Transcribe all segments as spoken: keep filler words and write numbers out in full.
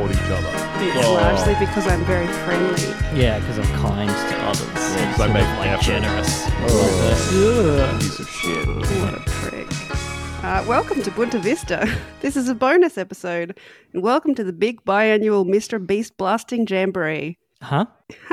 support each other. It's Oh. largely because I'm very friendly. Yeah, because I'm kind to others. Yeah, 'cause I Sort of make like effort. generous. Oh. Piece of shit. What a prick. Uh, welcome to Bunta Vista. This is a bonus episode. And welcome to the big biannual Mister Beast Blasting Jamboree. Huh?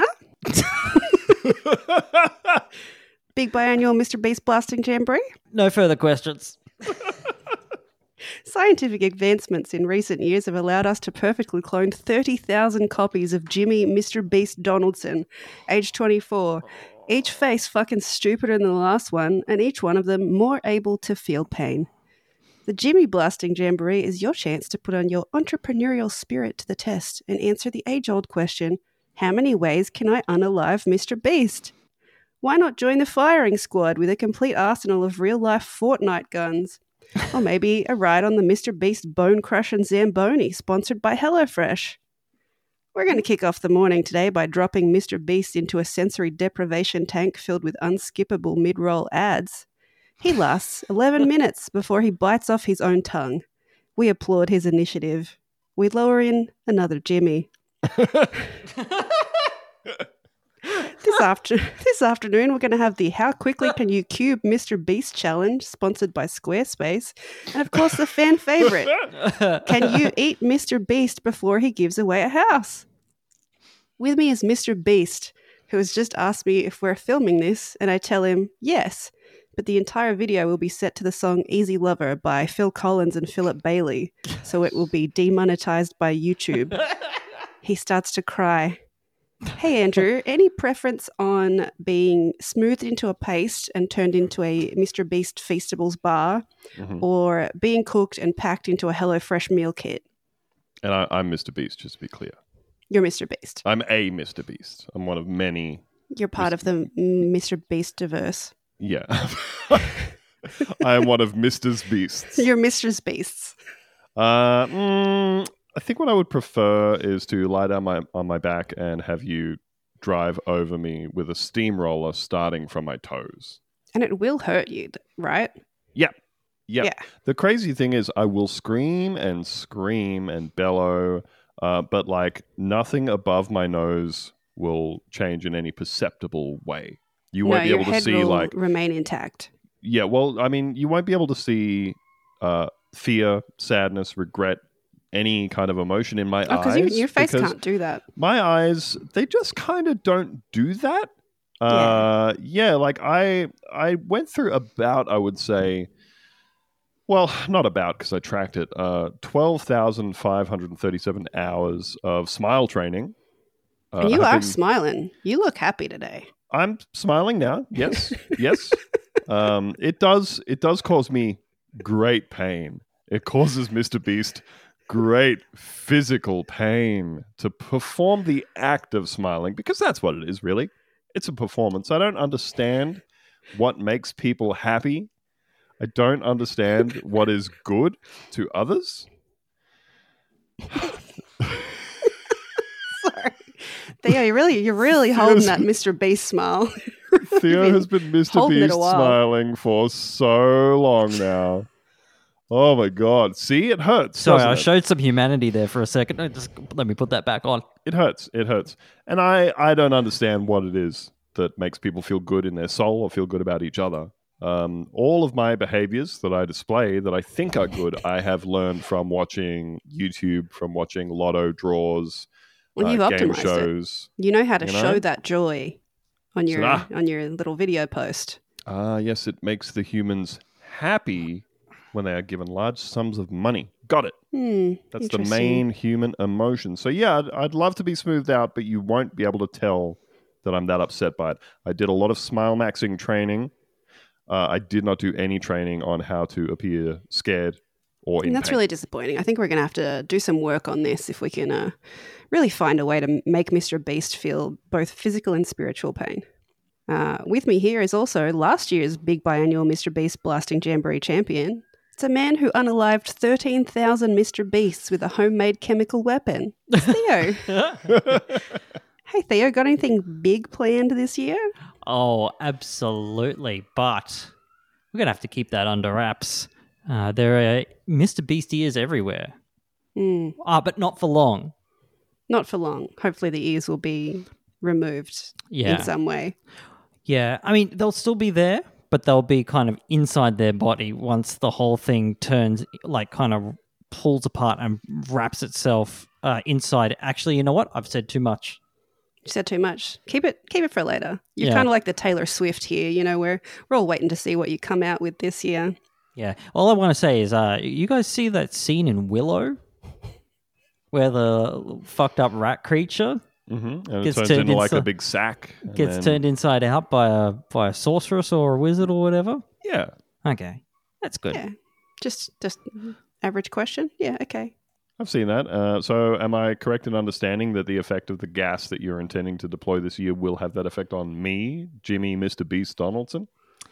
Big biannual Mister Beast Blasting Jamboree? No further questions. Scientific advancements in recent years have allowed us to perfectly clone thirty thousand copies of Jimmy Mister Beast Donaldson, age twenty-four, each face fucking stupider than the last one, and each one of them more able to feel pain. The Jimmy Blasting Jamboree is your chance to put on your entrepreneurial spirit to the test and answer the age-old question, how many ways can I unalive Mister Beast? Why not join the firing squad with a complete arsenal of real-life Fortnite guns? Or maybe a ride on the Mister Beast Bone Crush and Zamboni, sponsored by HelloFresh. We're going to kick off the morning today by dropping Mister Beast into a sensory deprivation tank filled with unskippable mid-roll ads. He lasts eleven minutes before he bites off his own tongue. We applaud his initiative. We lower in another Jimmy. This, after- this afternoon, we're going to have the How Quickly Can You Cube Mister Beast Challenge, sponsored by Squarespace. And of course, the fan favourite, Can You Eat Mister Beast Before He Gives Away a House? With me is Mister Beast, who has just asked me if we're filming this, and I tell him yes, but the entire video will be set to the song Easy Lover by Phil Collins and Philip Bailey, so it will be demonetized by YouTube. He starts to cry. Hey, Andrew, any preference on being smoothed into a paste and turned into a Mister Beast Feastables bar, Mhm. or being cooked and packed into a HelloFresh meal kit? And I, I'm Mister Beast, just to be clear. You're Mister Beast. I'm a Mister Beast. I'm one of many. You're part of the Mister Beast diverse. Yeah. I am one of Mister's Beasts. You're Mister's Beasts. Uh, mm, I think what I would prefer is to lie down my on my back and have you drive over me with a steamroller starting from my toes. And it will hurt you, right? Yep. Yep. Yeah. The crazy thing is I will scream and scream and bellow, uh, but like nothing above my nose will change in any perceptible way. You no, won't be your able to head see will like remain intact. yeah, well, I mean, you won't be able to see uh, fear, sadness, regret, any kind of emotion in my Oh, eyes. because your face because can't do that. My eyes, they just kind of don't do that. Uh, yeah, like I, I went through about, I would say, well, not about because I tracked it, uh, twelve thousand five hundred thirty-seven hours of smile training. Uh, And you have are been- smiling. You look happy today. I'm smiling now. Yes, yes. Um, it does. It does cause me great pain. It causes Mister Beast great physical pain to perform the act of smiling, because that's what it is. Really, it's a performance. I don't understand what makes people happy. I don't understand what is good to others. Sorry. Theo, you really, you're really holding that Mister Beast smile. Theo been has been Mister holding it a Beast while. smiling for so long now. Oh my god. See, it hurts. Sorry, doesn't I it? showed some humanity there for a second. No, just let me put that back on. It hurts. It hurts. And I, I don't understand what it is that makes people feel good in their soul or feel good about each other. Um, all of my behaviors that I display that I think are good, I have learned from watching YouTube, from watching lotto draws, Well, uh, you've game optimized it. shows. You know how to You know? show that joy on your Ah. on your little video post. Ah, yes, it makes the humans happy when they are given large sums of money. Got it. Hmm, That's the interesting. main human emotion. So yeah, I'd, I'd love to be smoothed out, but you won't be able to tell that I'm that upset by it. I did a lot of smile maxing training. Uh, I did not do any training on how to appear scared or in And that's pain. really disappointing. I think we're going to have to do some work on this if we can uh, really find a way to make Mister Beast feel both physical and spiritual pain. Uh, with me here is also last year's big biannual Mister Beast Blasting Jamboree champion. It's a man who unalived thirteen thousand Mister Beasts with a homemade chemical weapon. It's Theo. Hey, Theo, got anything big planned this year? Oh, absolutely. But we're going to have to keep that under wraps. Uh, there are Mister Beast ears everywhere. Mm. Ah, but not for long. Not for long. Hopefully the ears will be removed Yeah. in some way. Yeah, I mean, they'll still be there, but they'll be kind of inside their body once the whole thing turns, like, kind of pulls apart and wraps itself uh, inside. Actually, you know what? I've said too much. You said too much. Keep it keep it for later. You're Yeah. kind of like the Taylor Swift here. You know, we're, we're all waiting to see what you come out with this year. Yeah. All I want to say is, uh, you guys see that scene in Willow where the fucked up rat creature Mm-hmm. And it Gets turns turned into like a into- big sack. and gets then- turned inside out by a by a sorceress or a wizard or whatever? Yeah. Okay, that's good. Yeah. Just just average question. Yeah, okay. I've seen that. Uh, so, am I correct in understanding that the effect of the gas that you're intending to deploy this year will have that effect on me, Jimmy, Mister Beast Donaldson?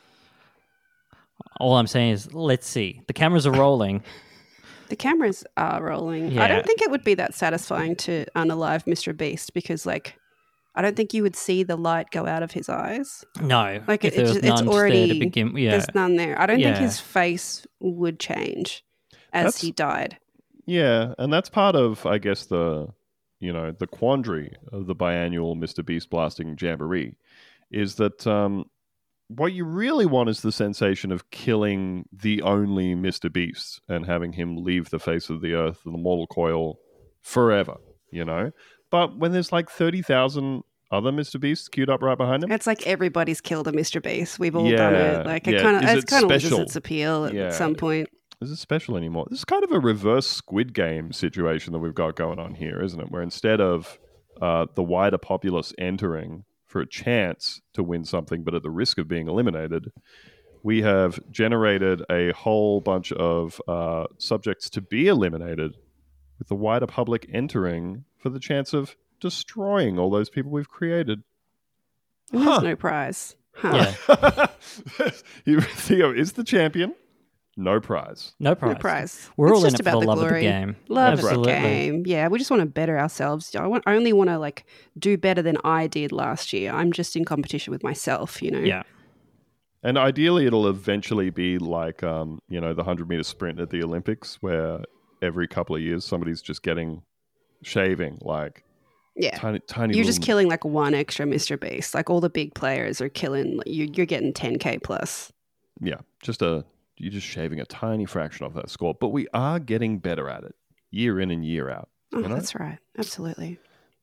All I'm saying is, let's see. The cameras are rolling. The cameras are rolling. Yeah. I don't think it would be that satisfying to unalive Mister Beast because, like, I don't think you would see the light go out of his eyes. No, Like, if it- there was it's- it's none there already- to begin. Yeah, There's none there. I don't think Yeah. his face would change as That's- he died. Yeah, and that's part of, I guess, the you know the quandary of the biannual Mister Beast Blasting Jamboree, is that um, what you really want is the sensation of killing the only Mister Beast and having him leave the face of the earth and the mortal coil forever. You know, but when there's like thirty thousand other Mister Beasts queued up right behind him, It's like everybody's killed a Mister Beast. We've all done Yeah, it. Like yeah. it kind of Is it it kind of loses special? its appeal at Yeah. some point. is it special anymore? This is kind of a reverse Squid Game situation that we've got going on here, isn't it? Where instead of uh, the wider populace entering for a chance to win something, but at the risk of being eliminated, we have generated a whole bunch of uh, subjects to be eliminated, with the wider public entering for the chance of destroying all those people we've created. And Huh. there's no prize. Huh. yeah. You- Theo is the champion, no prize. No prize. No prize. We're It's all in just it for about the the love of the glory. game. Love Absolutely. the game. Yeah, we just want to better ourselves. I, want, I only want to like do better than I did last year. I'm just in competition with myself, you know. Yeah. And ideally, it'll eventually be like, um, you know, the hundred meter sprint at the Olympics, where every couple of years somebody's just getting shaving, like Yeah. tiny, tiny. You're just little- killing like one extra Mister Beast. Like all the big players are killing. Like, you, you're getting ten K plus. Yeah, just a you're just shaving a tiny fraction of that score, but we are getting better at it, year in and year out. Oh, You know? that's right. Absolutely.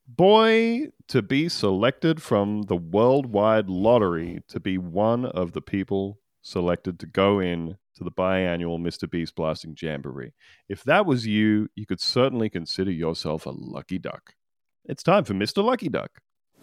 Boy, to be selected from the worldwide lottery to be one of the people selected to go in to the biannual Mister Beast Blasting Jamboree. If that was you, you could certainly consider yourself a lucky duck. It's time for Mister Lucky Duck.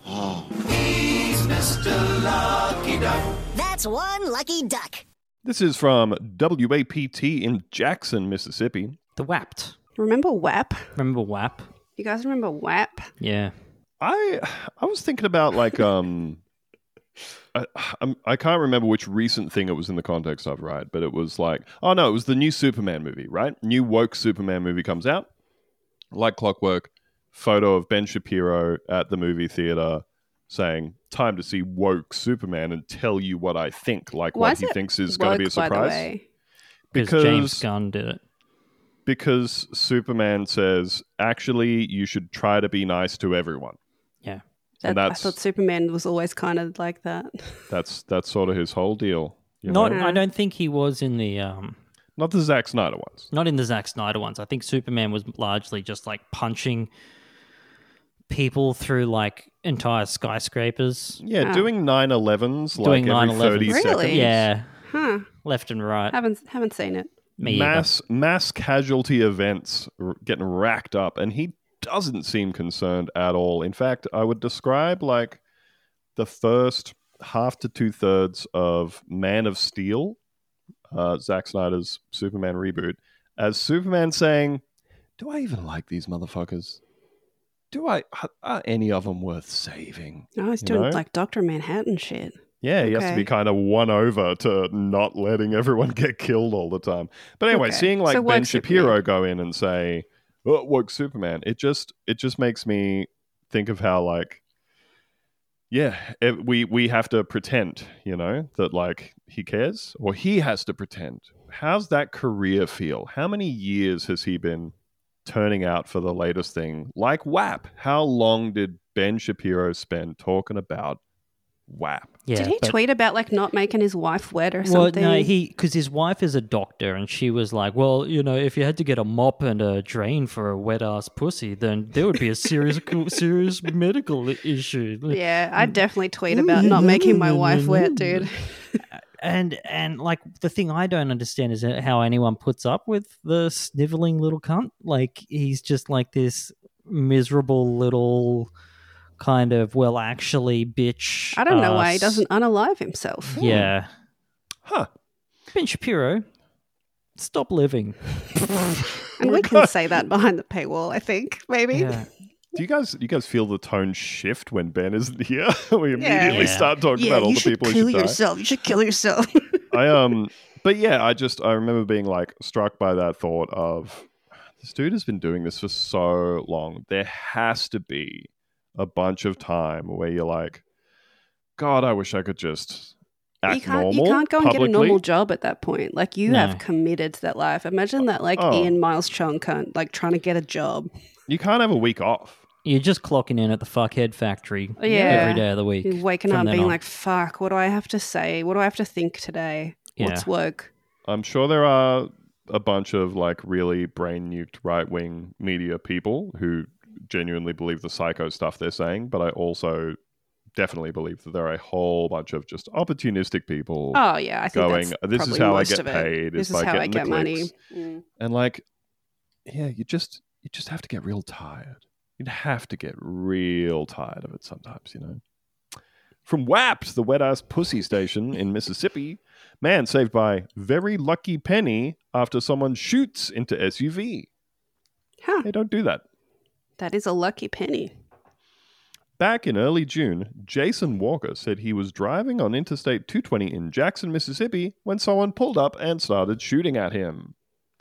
That's one lucky duck. This is from W A P T in Jackson, Mississippi. The W A P T. Remember W A P? Remember W A P? You guys remember W A P? Yeah. I I was thinking about like um I I'm, I can't remember which recent thing it was in the context of, right? But it was like, oh no, it was the new Superman movie, right? New woke Superman movie comes out, like clockwork. Photo of Ben Shapiro at the movie theater saying, "Time to see woke Superman and tell you what I think." Like Why what is he it thinks is going to be a woke, by the surprise. way? Because James Gunn did it. Because Superman says, actually, you should try to be nice to everyone. Yeah. And That- I that's thought Superman was always kind of like that. that's that's sort of his whole deal. You Not, know? I don't think he was in the um, Not the Zack Snyder ones. not in the Zack Snyder ones. I think Superman was largely just like punching people through like entire skyscrapers. Yeah, Oh. doing nine elevens like Doing every nine thirty elevens. Really? seconds. Yeah, Huh. left and right. Haven't haven't seen it. Me either. mass mass casualty events r- getting racked up, and he doesn't seem concerned at all. In fact, I would describe like the first half to two thirds of Man of Steel, uh, Zack Snyder's Superman reboot, as Superman saying, "Do I even like these motherfuckers? Do I are any of them worth saving?" Oh, he's You doing know? like Doctor Manhattan shit. Yeah, he has to Okay. be kind of won over to not letting everyone get killed all the time. But anyway, Okay. seeing like So Ben woke Shapiro Superman. go in and say, "Oh, woke Superman," it just it just makes me think of how like, yeah, it, we we have to pretend, you know, that like he cares, or he has to pretend. How's that career feel? How many years has he been turning out for the latest thing, like W A P. How long did Ben Shapiro spend talking about W A P? Yeah, Did he but- tweet about like not making his wife wet or Well, something? no, he because his wife is a doctor, and she was like, "Well, you know, if you had to get a mop and a drain for a wet ass pussy, then there would be a serious, serious medical issue." Yeah, I'd definitely tweet about not making my wife wet, dude. And and like the thing I don't understand is how anyone puts up with the sniveling little cunt. Like he's just like this miserable little kind of well, actually, bitch. I don't know uh, why he doesn't unalive himself. Yeah, Huh. Ben Shapiro, stop living. And we can say that behind the paywall, I think, maybe. Yeah. Do you guys do you guys feel the tone shift when Ben isn't here? We immediately Yeah. start talking Yeah, about all you the should people who kill should die. yourself. You should kill yourself. I um but yeah, I just I remember being like struck by that thought of this dude has been doing this for so long. There has to be a bunch of time where you're like, God, I wish I could just act you can't normal. you can't go and get a publicly." normal job at that point. Like you No. have committed to that life. Imagine that like Oh. Ian Miles Chung can't like trying to get a job. You can't have a week off. You're just clocking in at the fuckhead factory Yeah. every day of the week. You're waking from up then being on. like, fuck, what do I have to say? What do I have to think today? Yeah. What's work? I'm sure there are a bunch of like really brain nuked right wing media people who genuinely believe the psycho stuff they're saying, but I also definitely believe that there are a whole bunch of just opportunistic people Oh yeah, I think going, that's this is probably how I most get of it. paid, This is is by how I getting the get money. clicks. Mm. And like, yeah, you just you just have to get real tired. You'd have to get real tired of it sometimes, you know. From W A P to the wet ass pussy station in Mississippi, man saved by very lucky penny after someone shoots into S U V. Huh, Hey, don't do that. that is a lucky penny. Back in early June, Jason Walker said he was driving on Interstate two twenty in Jackson, Mississippi, when someone pulled up and started shooting at him.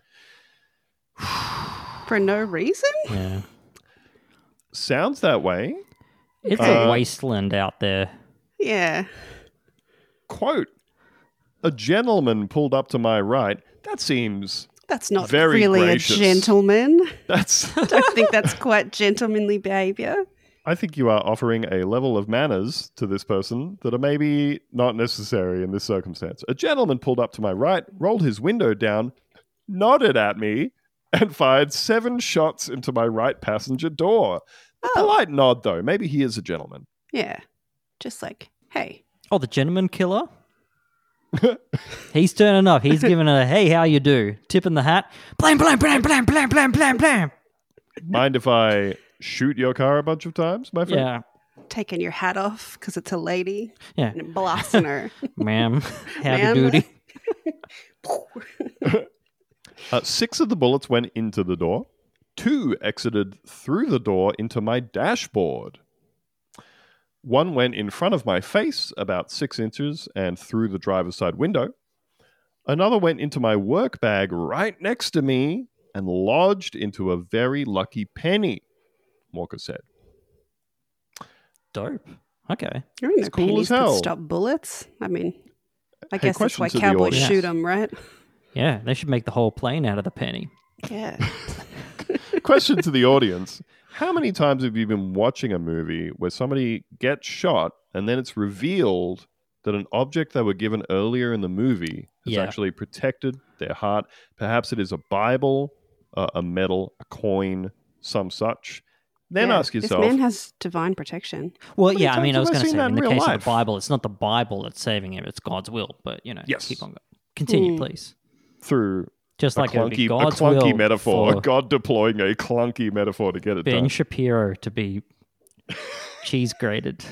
For no reason? Yeah. Sounds that way. It's Uh, a wasteland out there. Yeah. Quote, a gentleman pulled up to my right. That seems, That's not Very really gracious. a gentleman. that's, I don't think that's quite gentlemanly behavior. I think you are offering a level of manners to this person that are maybe not necessary in this circumstance. A gentleman pulled up to my right, rolled his window down, nodded at me, and fired seven shots into my right passenger door. A Oh. polite nod, though. Maybe he is a gentleman. Yeah. Just like, hey. Oh, the gentleman killer? He's turning up. He's giving a, hey, how you do? Tipping the hat. Blam, blam, blam, blam, blam, blam, blam, blam. Mind if I shoot your car a bunch of times, my friend? Yeah. Taking your hat off because it's a lady Yeah. and blasting her. Ma'am, howdy Ma'am. doody. Uh, six of the bullets went into the door. Two exited through the door into my dashboard. One went in front of my face, about six inches, and through the driver's side window. Another went into my work bag right next to me and lodged into a very lucky penny, Walker said. Dope. Okay. You know, It's cool pennies as hell. could stop bullets. I mean, I Hey, guess that's question why to the cowboys audience. shoot them, right? Yeah, they should make the whole plane out of the penny. Yeah. Question to the audience. How many times have you been watching a movie where somebody gets shot and then it's revealed that an object they were given earlier in the movie has Yeah. actually protected their heart? Perhaps it is a Bible, uh, a medal, a coin, some such. Then Yeah, ask yourself, This man has divine protection. Well, many yeah, I mean, times I was have I going to seen say, that in in the real case of life? the Bible, it's not the Bible that's saving him, it's God's will. But, you know, Yes. keep on going. Continue, Hmm. please. through Just a like it would be clunky, a God's clunky will metaphor, for God deploying a clunky metaphor to get it Ben done. Shapiro to be cheese grated.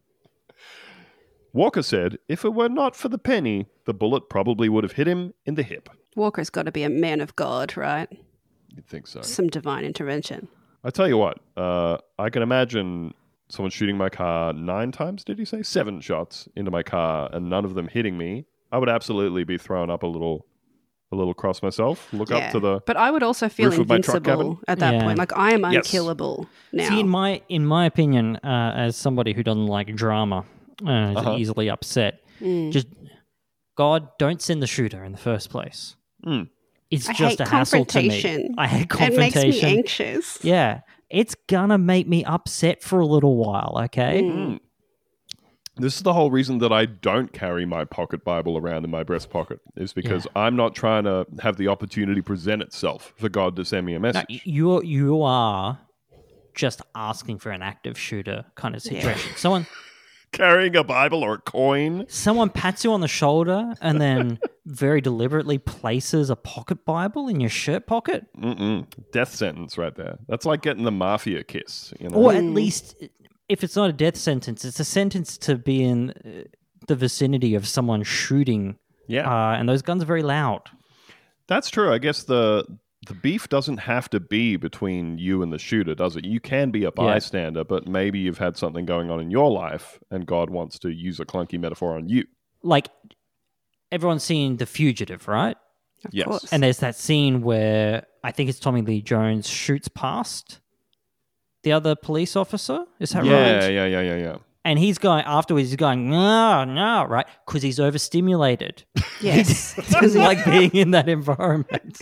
Walker said, if it were not for the penny, the bullet probably would have hit him in the hip. Walker's got to be a man of God, right? You'd think so. Some divine intervention. I tell you what, uh, I can imagine someone shooting my car nine times, did you say? Seven shots into my car and none of them hitting me. I would absolutely be thrown up a little a little cross myself. Look Yeah. up to the... But I would also feel roof of my truck invincible cabin. at that Yeah. point. Like I am Yes. unkillable now. See, in my in my opinion, uh, as somebody who doesn't like drama, uh, is Uh-huh. easily upset, Mm. just God, don't send the shooter in the first place. Mm. is I just hate a hassle to me. confrontation. I hate It confrontation. makes me anxious. Yeah, it's gonna make me upset for a little while. Okay. Mm. This is the whole reason that I don't carry my pocket Bible around in my breast pocket, is because Yeah. I'm not trying to have the opportunity present itself for God to send me a No, message. you you are just asking for an active shooter kind of situation. Someone Carrying a Bible or a coin. someone pats you on the shoulder and then very deliberately places a pocket Bible in your shirt pocket, Mm-mm. Death sentence right there. That's like getting the mafia kiss. You know? or at least if it's not a death sentence, it's a sentence to be in uh, the vicinity of someone shooting. Yeah, Uh, and those guns are very loud. that's true. I guess the the beef doesn't have to be between you and the shooter, does it? You can be a bystander, but maybe you've had something going on in your life and God wants to use a clunky metaphor on you. Like everyone's seen The Fugitive, right? Of Yes. course. And there's that scene where I think it's Tommy Lee Jones shoots past the other police officer. Is that Yeah, right? yeah, yeah, yeah, yeah. And he's going afterwards. He's going no, no, right? Because he's overstimulated. Yes. He doesn't like being in that environment.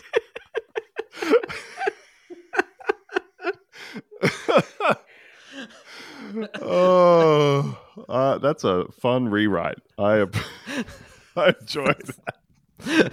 Oh, uh, that's a fun rewrite. I ap- I enjoyed that.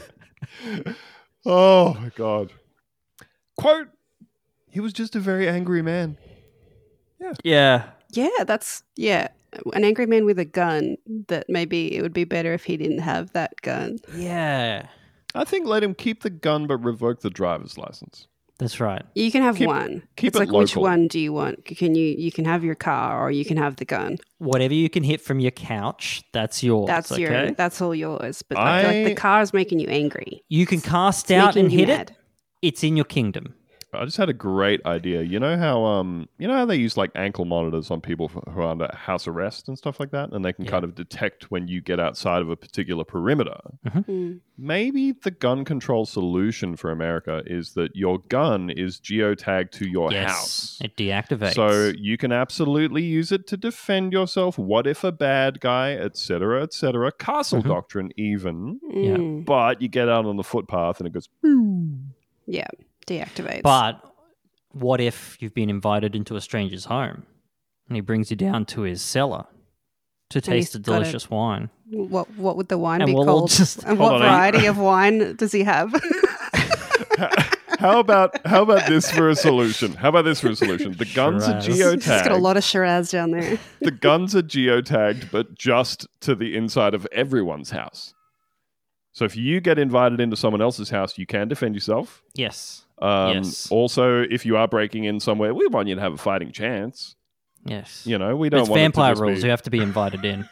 Oh my god! Quote: He was just a very angry man. Yeah. Yeah, that's yeah. An angry man with a gun. That maybe it would be better if he didn't have that gun. Yeah. I think let him keep the gun, but revoke the driver's license. That's right. You can have Keep- one. keep it's it like which local. one do you want? Can you you can have your car or you can have the gun. Whatever you can hit from your couch, that's yours. That's okay? your that's all yours. But I feel like I- the car is making you angry. You can cast It's out making and you hit mad. it. It's in your kingdom. I just had a great idea. You know how um you know how they use like ankle monitors on people who are under house arrest and stuff like that, and they can Yeah. kind of detect when you get outside of a particular perimeter. Mm. Maybe the gun control solution for America is that your gun is geotagged to your yes. house. It deactivates. So you can absolutely use it to defend yourself. What if a bad guy, et cetera, et cetera, castle Mhm. doctrine even, Yeah. Mm. but you get out on the footpath and it goes, "Boo." Yeah. Deactivates. But what if you've been invited into a stranger's home and he brings you down to his cellar to he's taste the got a- delicious wine? what what would the wine And be we'll all called? just- and Hold what on, are you- variety of wine does he have? How about how about this for a solution? How about this for a solution? The guns are Shiraz. He's got a geotagged. lot of Shiraz down there. The guns are geotagged, but just to the inside of everyone's house. So if you get invited into someone else's house, you can defend yourself. Yes. Um, Yes. Also, if you are breaking in somewhere, we want you to have a fighting chance. Yes. You know, we But don't it's want vampire it to just rules. be- You have to be invited in.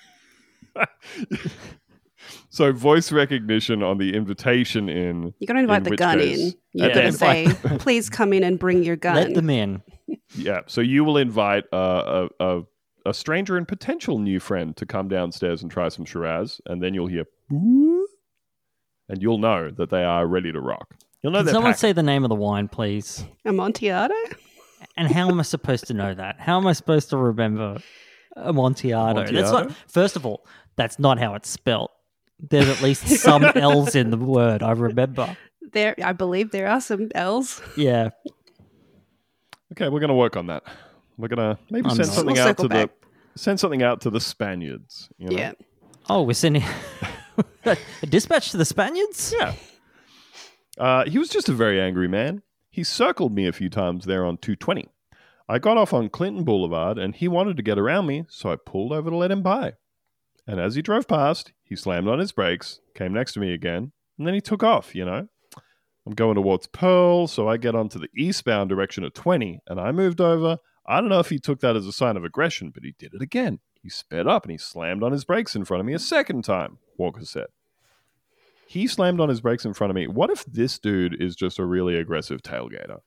So voice recognition on the invitation in. You're gonna invite In the which gun case- in. Yeah, You're gonna invite- say, please come in and bring your gun. Let them in. Yeah. So you will invite uh, a, a a stranger and potential new friend to come downstairs and try some Shiraz, and then you'll hear, "Boo," and you'll know that they are ready to rock. You'll know Can they're someone packing. say the name of the wine, please? Amontillado? And how am I supposed to know that? How am I supposed to remember Amontillado? That's not. Amontillado? First of all, that's not how it's spelt. There's at least some L's in the word. I remember. There, I believe there are some L's. Yeah. Okay, we're going to work on that. We're going to maybe I'm send not. something We'll out circle to back. the send something out to the Spaniards. You know? Yeah. Oh, we're sending a dispatch to the Spaniards. Yeah. Uh, he was just a very angry man. He circled me a few times there on two twenty. I got off on Clinton Boulevard and he wanted to get around me, so I pulled over to let him by. And as he drove past, he slammed on his brakes, came next to me again, and then he took off, you know. I'm going towards Pearl, so I get onto the eastbound direction at twenty, and I moved over. I don't know if he took that as a sign of aggression, but he did it again. He sped up and he slammed on his brakes in front of me a second time, Walker said. He slammed on his brakes in front of me. What if this dude is just a really aggressive tailgater?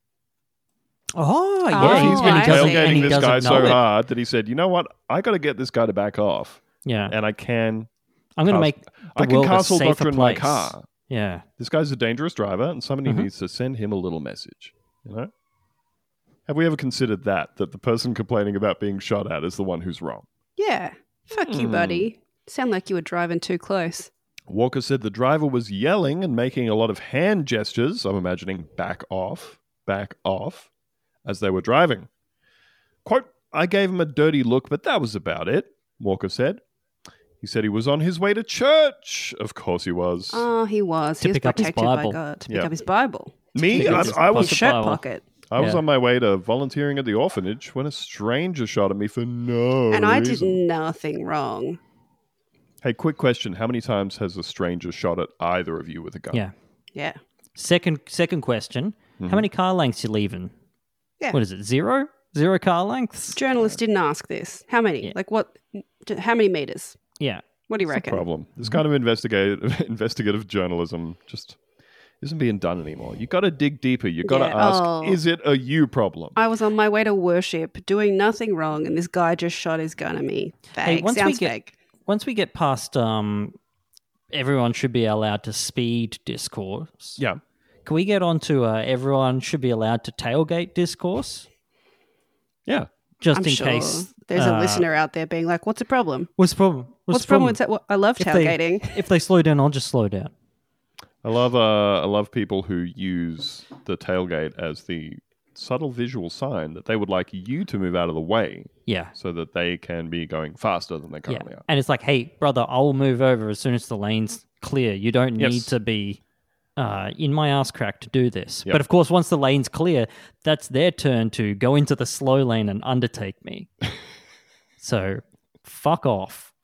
Oh, Oh, yeah. He's I been see. doesn't- and tailgating he this doesn't guy know so it. hard that he said, you know what? I got to get this guy to back off. Yeah. And I can I'm going to cas- make the I can world a castle safer doctrine my place. car. Yeah. This guy's a dangerous driver and somebody Mhm. needs to send him a little message. You know? Have we ever considered that, that the person complaining about being shot at is the one who's wrong? Yeah. Fuck you, Hmm. buddy. Sound like you were driving too close. Walker said the driver was yelling and making a lot of hand gestures. I'm imagining back off, back off, as they were driving. Quote, I gave him a dirty look, but that was about it, Walker said. He said he was on his way to church. Of course he was. Oh, he was. To he was pick up his protected by Bible. God to pick Yeah. up his Bible. Me, pick up I, his I His was Bible. shirt pocket. I was Yeah. on my way to volunteering at the orphanage when a stranger shot at me for no And I did reason. nothing wrong. Hey, quick question. How many times has a stranger shot at either of you with a gun? Yeah. Yeah. Second second question. How many car lengths you leaving? Yeah. What is it? Zero? Zero car lengths? Journalists didn't ask this. How many? Yeah. Like what? d- How many meters? Yeah. What do you That's the reckon? problem. This kind of investigative investigative journalism just isn't being done anymore. You got to dig deeper. You got to Yeah. ask, Oh. is it a you problem? I was on my way to worship, doing nothing wrong, and this guy just shot his gun at me. Hey, Fake. once we Sounds get- fake. Once we get past um everyone should be allowed to speed discourse. Yeah. Can we get on to uh, everyone should be allowed to tailgate discourse? Yeah. Just I'm in sure case there's a uh, listener out there being like, "What's the problem? What's the problem? What's, the problem with that? Well, I love If they- tailgating." If they slow down, I'll just slow down. I love uh, I love people who use the tailgate as the subtle visual sign that they would like you to move out of the way Yeah. so that they can be going faster than they Yeah. currently are. And it's like, hey, brother, I'll move over as soon as the lane's clear. You don't Yes. need to be uh, in my ass crack to do this. Yep. But of course, once the lane's clear, that's their turn to go into the slow lane and undertake me. So, fuck off.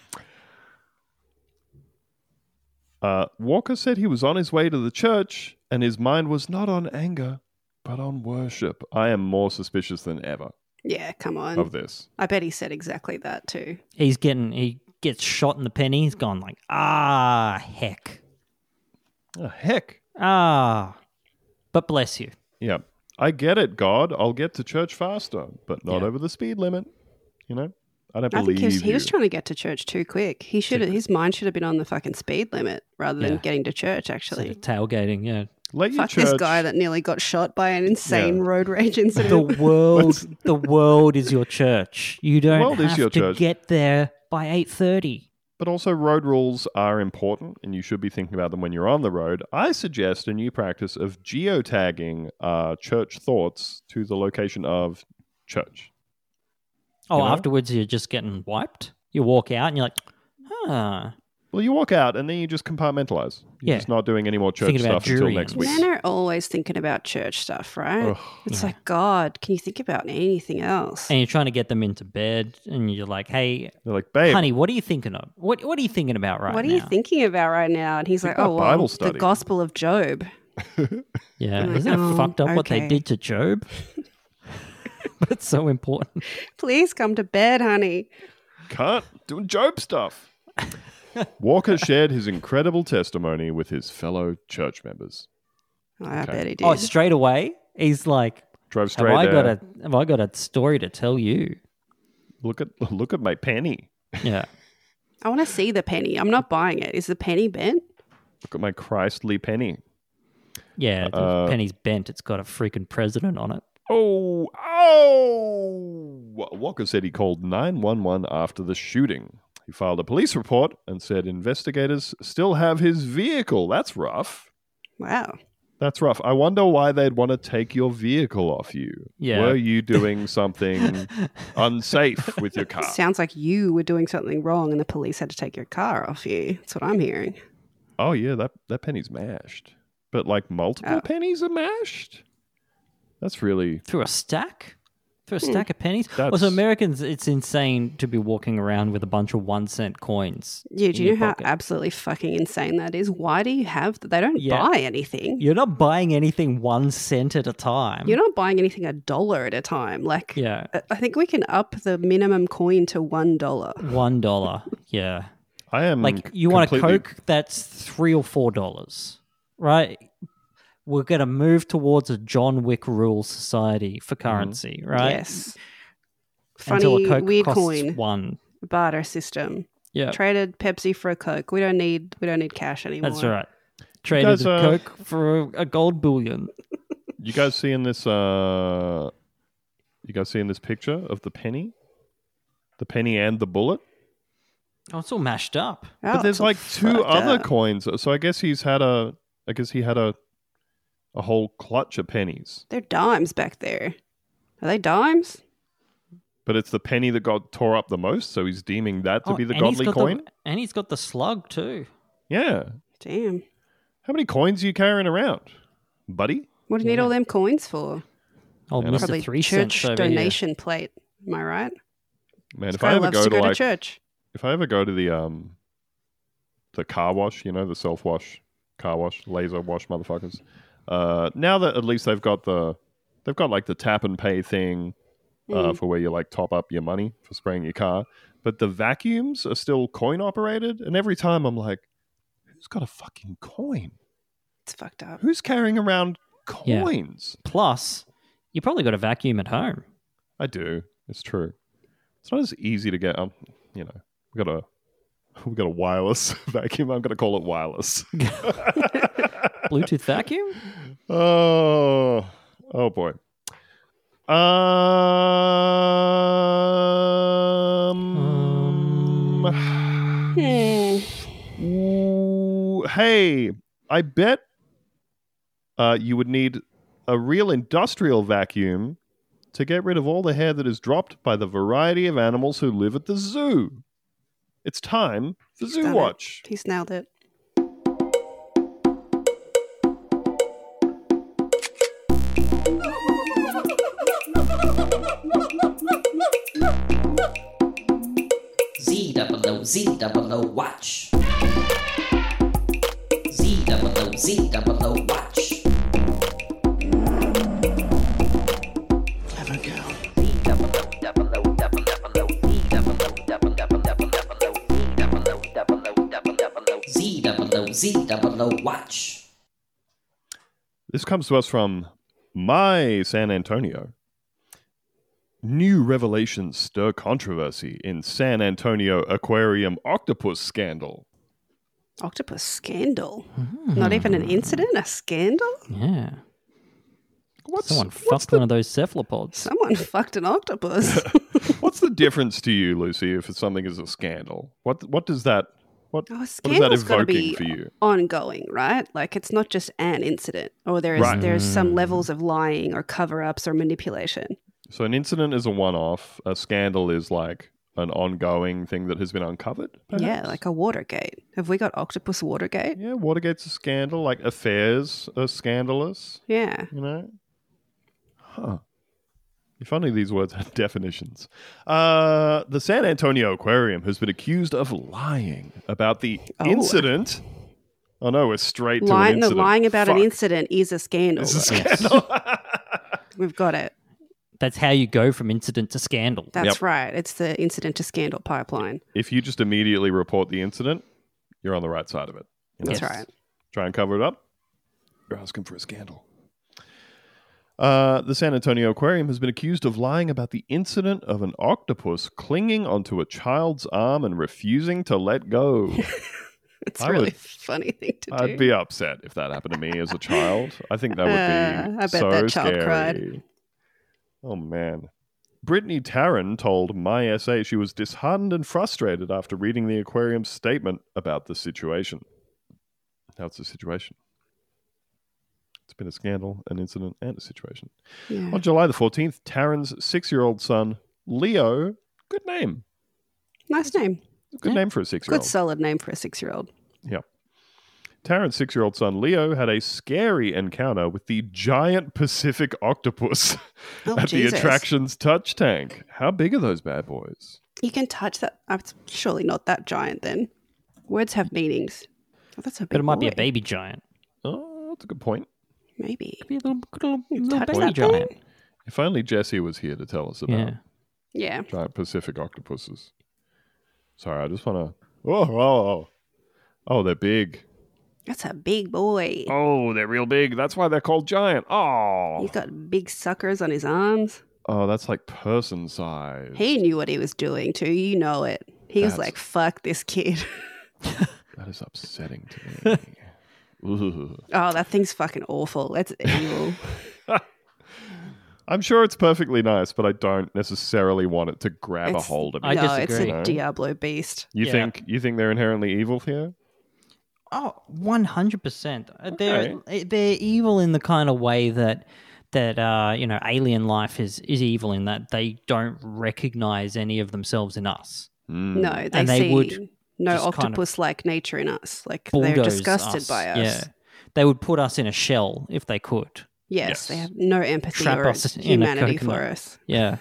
Uh, Walker said he was on his way to the church and his mind was not on anger, but on worship. I am more suspicious than ever Yeah, come on. of this. I bet he said exactly that too. He's getting, he gets shot in the penny. He's gone like, ah, heck. Oh, heck. Ah. But bless you. Yeah. I get it, God. I'll get to church faster, but not Yeah. over the speed limit. You know? I don't I believe think he was, he you. was trying to get to church too quick. He should his mind should have been on the fucking speed limit rather than Yeah. getting to church. Sort Actually, of tailgating, yeah. Let your fuck church. this guy that nearly got shot by an insane Yeah. road rage The incident. world, the world is your church. You don't world is have your to church. get there by eight thirty. But also, road rules are important, and you should be thinking about them when you're on the road. I suggest a new practice of geotagging uh, church thoughts to the location of church. Oh, You know? afterwards you're just getting wiped. You walk out and you're like, huh. Well, you walk out and then you just compartmentalize. You're Yeah. just not doing any more church Thinking about stuff until jury next and- week. Men are always thinking about church stuff, right? Ugh. It's Yeah. like, God, can you think about anything else? And you're trying to get them into bed, and you're like, "Hey, They're like, babe, honey, what are you thinking of? What What are you thinking about right What are now?" you thinking about right now? And he's Think like, about oh, well, Bible the study." Gospel of Job. Yeah, I'm like, isn't it "Oh, fucked up what they okay." did to Job? But it's so important. Please come to bed, honey. can't doing Job stuff. Walker shared his incredible testimony with his fellow church members. Oh, I Okay. bet he did. Oh, straight away, he's like, Drove "Have straight I there. got a Have I got a story to tell you?" Look at look at my penny. Yeah. I want to see the penny. I'm not buying it. Is the penny bent? Look at my Christly penny. Yeah, the Uh, penny's bent. It's got a freaking president on it. Oh, oh! Walker said he called nine one one after the shooting. He filed a police report and said investigators still have his vehicle. That's rough. Wow. That's rough. I wonder why they'd want to take your vehicle off you. Yeah. Were you doing something unsafe with your car? Sounds like you were doing something wrong and the police had to take your car off you. That's what I'm hearing. Oh, yeah, that, that penny's mashed. But like multiple Oh. pennies are mashed? That's really... Through a stack? Through Hmm. a stack of pennies? That's- Also, Americans, it's insane to be walking around with a bunch of one cent coins. Yeah, in do you your know how pocket. absolutely fucking insane that is? Why do you have that? They don't Yeah. buy anything. You're not buying anything one cent at a time. You're not buying anything a dollar at a time. Like, Yeah, I- I think we can up the minimum coin to one dollar. one dollar. Yeah, I am like you want a completely- Coke that's three or four dollars, right? We're gonna move towards a John Wick rule society for currency, right? Yes. Until Funny, a Coke weird costs coin one. barter system. Yeah, Traded Pepsi for a Coke. We don't need we don't need cash anymore. that's right. Traded guys, a uh, Coke for a, a gold bullion. You guys seeing this? Uh, you guys seeing this picture of the penny, the penny and the bullet? Oh, it's all mashed up. Oh, but there's it's all like two fucked other up. coins. So I guess he's had a. I guess he had a. A whole clutch of pennies. They're dimes back there. Are they dimes? But it's the penny that got tore up the most, so he's deeming that to Oh, be the and he's godly got coin. The, and he's got the slug too. Yeah. Damn. How many coins are you carrying around, buddy? What do you need all them coins for? Oh, Yeah, Mister Probably Three church Cents over donation plate. Am I right? Man, if Guy I ever loves go to to go like, to church. if I ever go to the um, the car wash, you know, the self wash car wash, laser wash, motherfuckers. Uh, now that at least they've got the, they've got like the tap and pay thing, uh, Mm. for where you like top up your money for spraying your car, but the vacuums are still coin operated, and every time I'm like, who's got a fucking coin? It's fucked up. Who's carrying around Yeah. coins? Plus, you probably got a vacuum at home. I do. It's true. It's not as easy to get. Um, you know, we got a we got a wireless vacuum. I'm going to call it wireless. Bluetooth vacuum? Oh, oh boy. Um. Hmm. Ooh, hey, I bet uh, you would need a real industrial vacuum to get rid of all the hair that is dropped by the variety of animals who live at the zoo. It's time for Zoo done it. Watch. He's nailed it. Z double O, Z double O, watch. Z double O, Z double O, watch. Clever girl. Z double O, double O, double double O, Z double O, double double double double O, Z double O, double O, double double O, Z double O, Z double O, watch. This comes to us from My San Antonio. New revelations stir controversy in San Antonio aquarium octopus scandal. Octopus scandal. Not even an incident, a scandal? Yeah. What's, Someone what's, fucked the, one of those cephalopods. Someone fucked an octopus. what's the difference to you, Lucy, if something is a scandal? What what does that what, Oh, a what is that scandal's got to evoking be for you? ongoing, right? Like it's not just an incident, or there's Right. there's some levels of lying or cover-ups or manipulation. So an incident is a one-off. A scandal is like an ongoing thing that has been uncovered. Perhaps? Yeah, like a Watergate. Have we got Octopus Watergate? yeah, Watergate's a scandal. Like affairs are scandalous. Yeah. You know, huh? If only these words had definitions. Uh, the San Antonio Aquarium has been accused of lying about the Oh. incident. Oh no, we're straight to an Lying, no, incident. lying about Fuck. an incident is a scandal. It's a Yes. scandal. We've got it. That's how you go from incident to scandal. That's Yep. right. It's the incident to scandal pipeline. If you just immediately report the incident, you're on the right side of it. You know? That's Yes. right. Try and cover it up, you're asking for a scandal. Uh, the San Antonio Aquarium has been accused of lying about the incident of an octopus clinging onto a child's arm and refusing to let go. It's I a really would- funny thing to do. I'd be upset if that happened to me as a child. I think that would be Uh, I bet so that child scary. cried. Oh man. Brittany Tarrant told My S A she was disheartened and frustrated after reading the aquarium's statement about the situation. How's the situation? It's been a scandal, an incident, and a situation. Yeah. On July the fourteenth, Taryn's six-year-old son, Leo, good name. Nice name. Good Yeah. name for a Good six-year-old. solid name for a six-year-old. Yeah. Taryn's six-year-old son, Leo, had a scary encounter with the giant Pacific octopus Oh, at Jesus. the attraction's touch tank. How big are those bad boys? You can touch that. Oh, it's surely not that giant then. Words have meanings. Oh, that's a big But it might be a boy. baby giant. Oh, that's a good point. Maybe. Be a little, little, You little touch baby that giant. thing? If only Jesse was here to tell us about Yeah. Yeah. giant Pacific octopuses. Sorry, I just want to... Oh, oh, oh. Oh, they're big. That's a big boy. Oh, they're real big. That's why they're called giant. Oh. He's got big suckers on his arms. Oh, that's like person size. He knew what he was doing too. You know it. He was That's- like, fuck this kid. That is upsetting to me. Ooh. Oh, that thing's fucking awful. That's evil. I'm sure it's perfectly nice, but I don't necessarily want it to grab a It's- hold of me. I no, it's disagree. a No. Diablo beast. You Yeah. think you think they're inherently evil here? Oh, one hundred percent. They're they're evil in the kind of way that that uh, you know, alien life is is evil in that they don't recognize any of themselves in us. Hmm. No, they And they see would no just kind of octopus-like nature in us. Like they're Bulldoze disgusted us. by us. Yeah, they would put us in a shell if they could. Yes, Yes. they have no empathy Trap or us in a humanity for coconut. us. Yeah.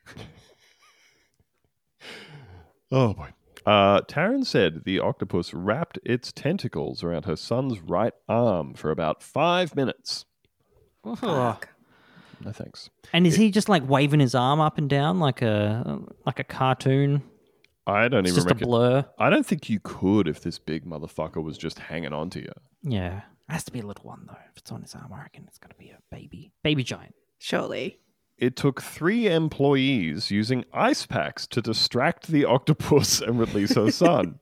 Oh boy. Uh, Taryn said the octopus wrapped its tentacles around her son's right arm for about five minutes. Fuck. No thanks. And is he just like waving his arm up and down like a like a cartoon? I don't It's even just a reckon. blur. I don't think you could if this big motherfucker was just hanging on to you. Yeah. It has to be a little one though. If it's on his arm, I reckon it's gonna be a baby. Baby giant. Surely. It took three employees using ice packs to distract the octopus and release her son.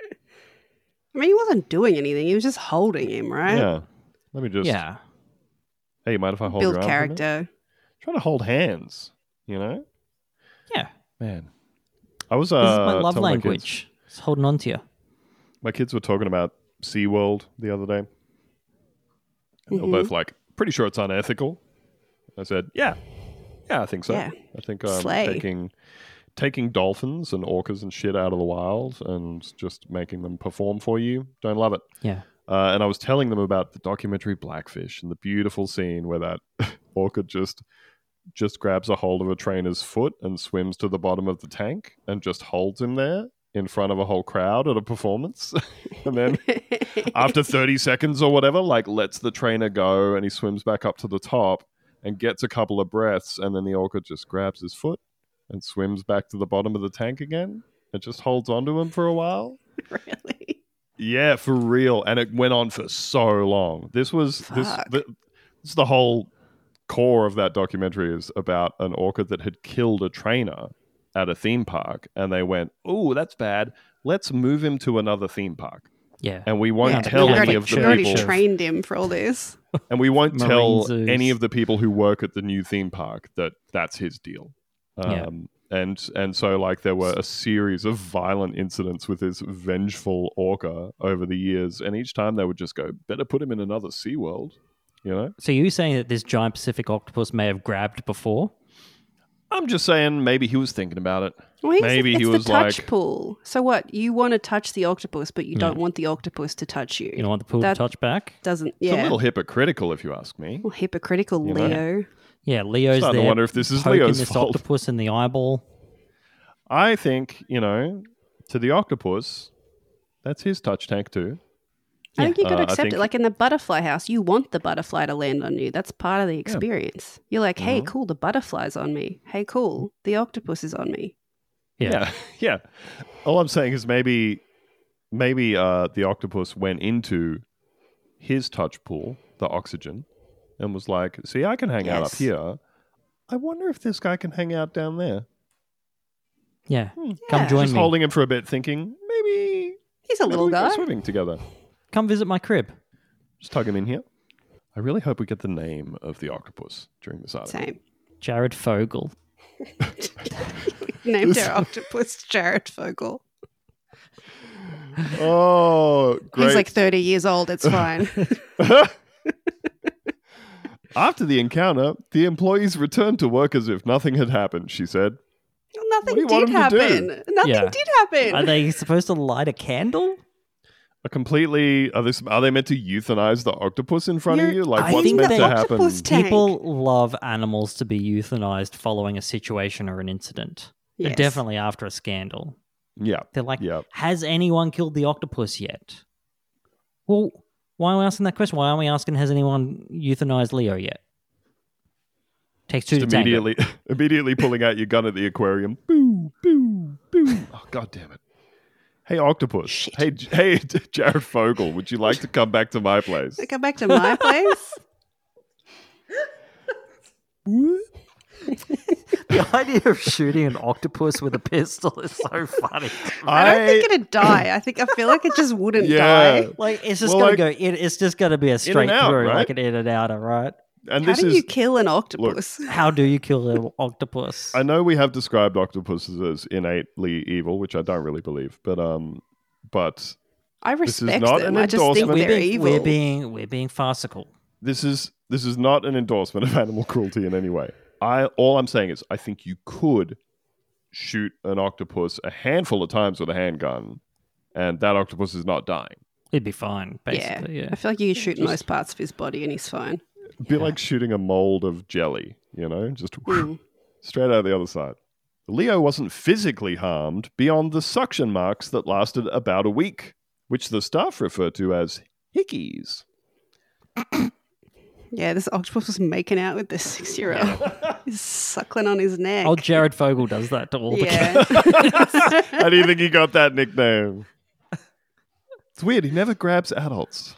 I mean, he wasn't doing anything. He was just holding him, right? Yeah. Let me just. Yeah. Hey, you mind if I hold Build your arm for a minute? character. Trying to hold hands, you know? Yeah. Man. I was. Uh, This is my love telling my kids- language. It's holding on to you. My kids were talking about SeaWorld the other day. And they were Mhm. both like, pretty sure it's unethical. I said, yeah. Yeah, I think so. Yeah. I think um, Slay. taking taking dolphins and orcas and shit out of the wild and just making them perform for you, don't love it. Yeah. Uh, and I was telling them about the documentary Blackfish and the beautiful scene where that orca just just grabs a hold of a trainer's foot and swims to the bottom of the tank and just holds him there in front of a whole crowd at a performance. And then after thirty seconds or whatever, like lets the trainer go and he swims back up to the top and gets a couple of breaths, and then the orca just grabs his foot and swims back to the bottom of the tank again and just holds onto him for a while. Really? Yeah, for real. And it went on for so long. This was this, Fuck. the, this is the whole core of that documentary is about an orca that had killed a trainer at a theme park, and they went, "Oh, that's bad. Let's move him to another theme park." Yeah. And we won't Yeah, tell we any already, of the we already people, trained him for all this. and we won't Marine tell zoos. any of the people who work at the new theme park that that's his deal. Yeah. Um, and and so like there were a series of violent incidents with this vengeful orca over the years, and each time they would just go, "Better put him in another SeaWorld," you know. So you saying that this giant Pacific octopus may have grabbed before? I'm just saying, maybe he was thinking about it. Well, he's- Maybe it's he the was touch like, pool. So what? You want to touch the octopus, but you don't want the octopus to touch you. You don't want the pool That to touch back? Doesn't. it's a Yeah. little hypocritical, if you ask me. Well, hypocritical, You know? Leo. Yeah, Leo's Starting to there wonder if this is poking Leo's this fault. octopus in the eyeball. I think, you know, to the octopus, that's his touch tank too. I think you could Uh, I accept think- it. Like in the butterfly house, you want the butterfly to land on you. That's part of the experience. You're like, hey, Mm-hmm. cool, the butterfly's on me. Hey, cool, the octopus is on me. Yeah. Yeah, yeah. All I'm saying is maybe, maybe uh, the octopus went into his touch pool, the oxygen, and was like, "See, I can hang out up Yes. here. I wonder if this guy can hang out down there." Yeah. Yeah. Come join Just me. holding him for a bit, thinking maybe He's a maybe little we go guy. swimming together. Come visit my crib. Just tug him in here. I really hope we get the name of the octopus during this article. Same. Jared Fogle. Named our octopus Jared Fogle. Oh, great! He's like thirty years old. It's fine. After the encounter, the employees returned to work as if nothing had happened, she said. Nothing do you want did him to do? happen. Nothing Yeah. did happen. Are they supposed to light a candle? A completely are this are they meant to euthanize the octopus in front of You're you? Like I what's think meant they- to happen? Octopus tank. People love animals to be euthanized following a situation or an incident. They're Yes. definitely after a scandal. Yeah. They're like, Yeah. has anyone killed the octopus yet? Well, why are we asking that question? Why aren't we asking, has anyone euthanized Leo yet? Takes two Just to tango. immediately immediately pulling out your gun at the aquarium. Boo, boo, boo. Oh god damn it. Hey octopus. Shit. Hey J- hey Jared Fogle, would you like to come back to my place? Come back to my place. The idea of shooting an octopus with a pistol is so funny. I don't think it'd die. I think I feel like it just wouldn't Yeah. die. Like, it's just Well, gonna like- go. It, it's just gonna be a straight out, through, right? like an in and outer, right? And How this do is you kill an octopus? How do you kill an octopus? I know we have described octopuses as innately evil, which I don't really believe, but um, but I is respect not them. an I just think endorsement. we're they're being, evil. we're being we're being farcical. this is this is not an endorsement of animal cruelty in any way. I all I'm saying is I think you could shoot an octopus a handful of times with a handgun, and that octopus is not dying. It'd be fine, yeah. basically. Yeah. I feel like you can shoot Just- most parts of his body and he's fine. It'd be like shooting a mold of jelly, you know, just Mm. straight out the other side. Leo wasn't physically harmed beyond the suction marks that lasted about a week, which the staff refer to as hickeys. Yeah, this octopus was making out with this six-year-old. He's suckling on his neck. Oh, Jared Fogle does that to all the kids. yeah. How do you think he got that nickname? It's weird. He never grabs adults.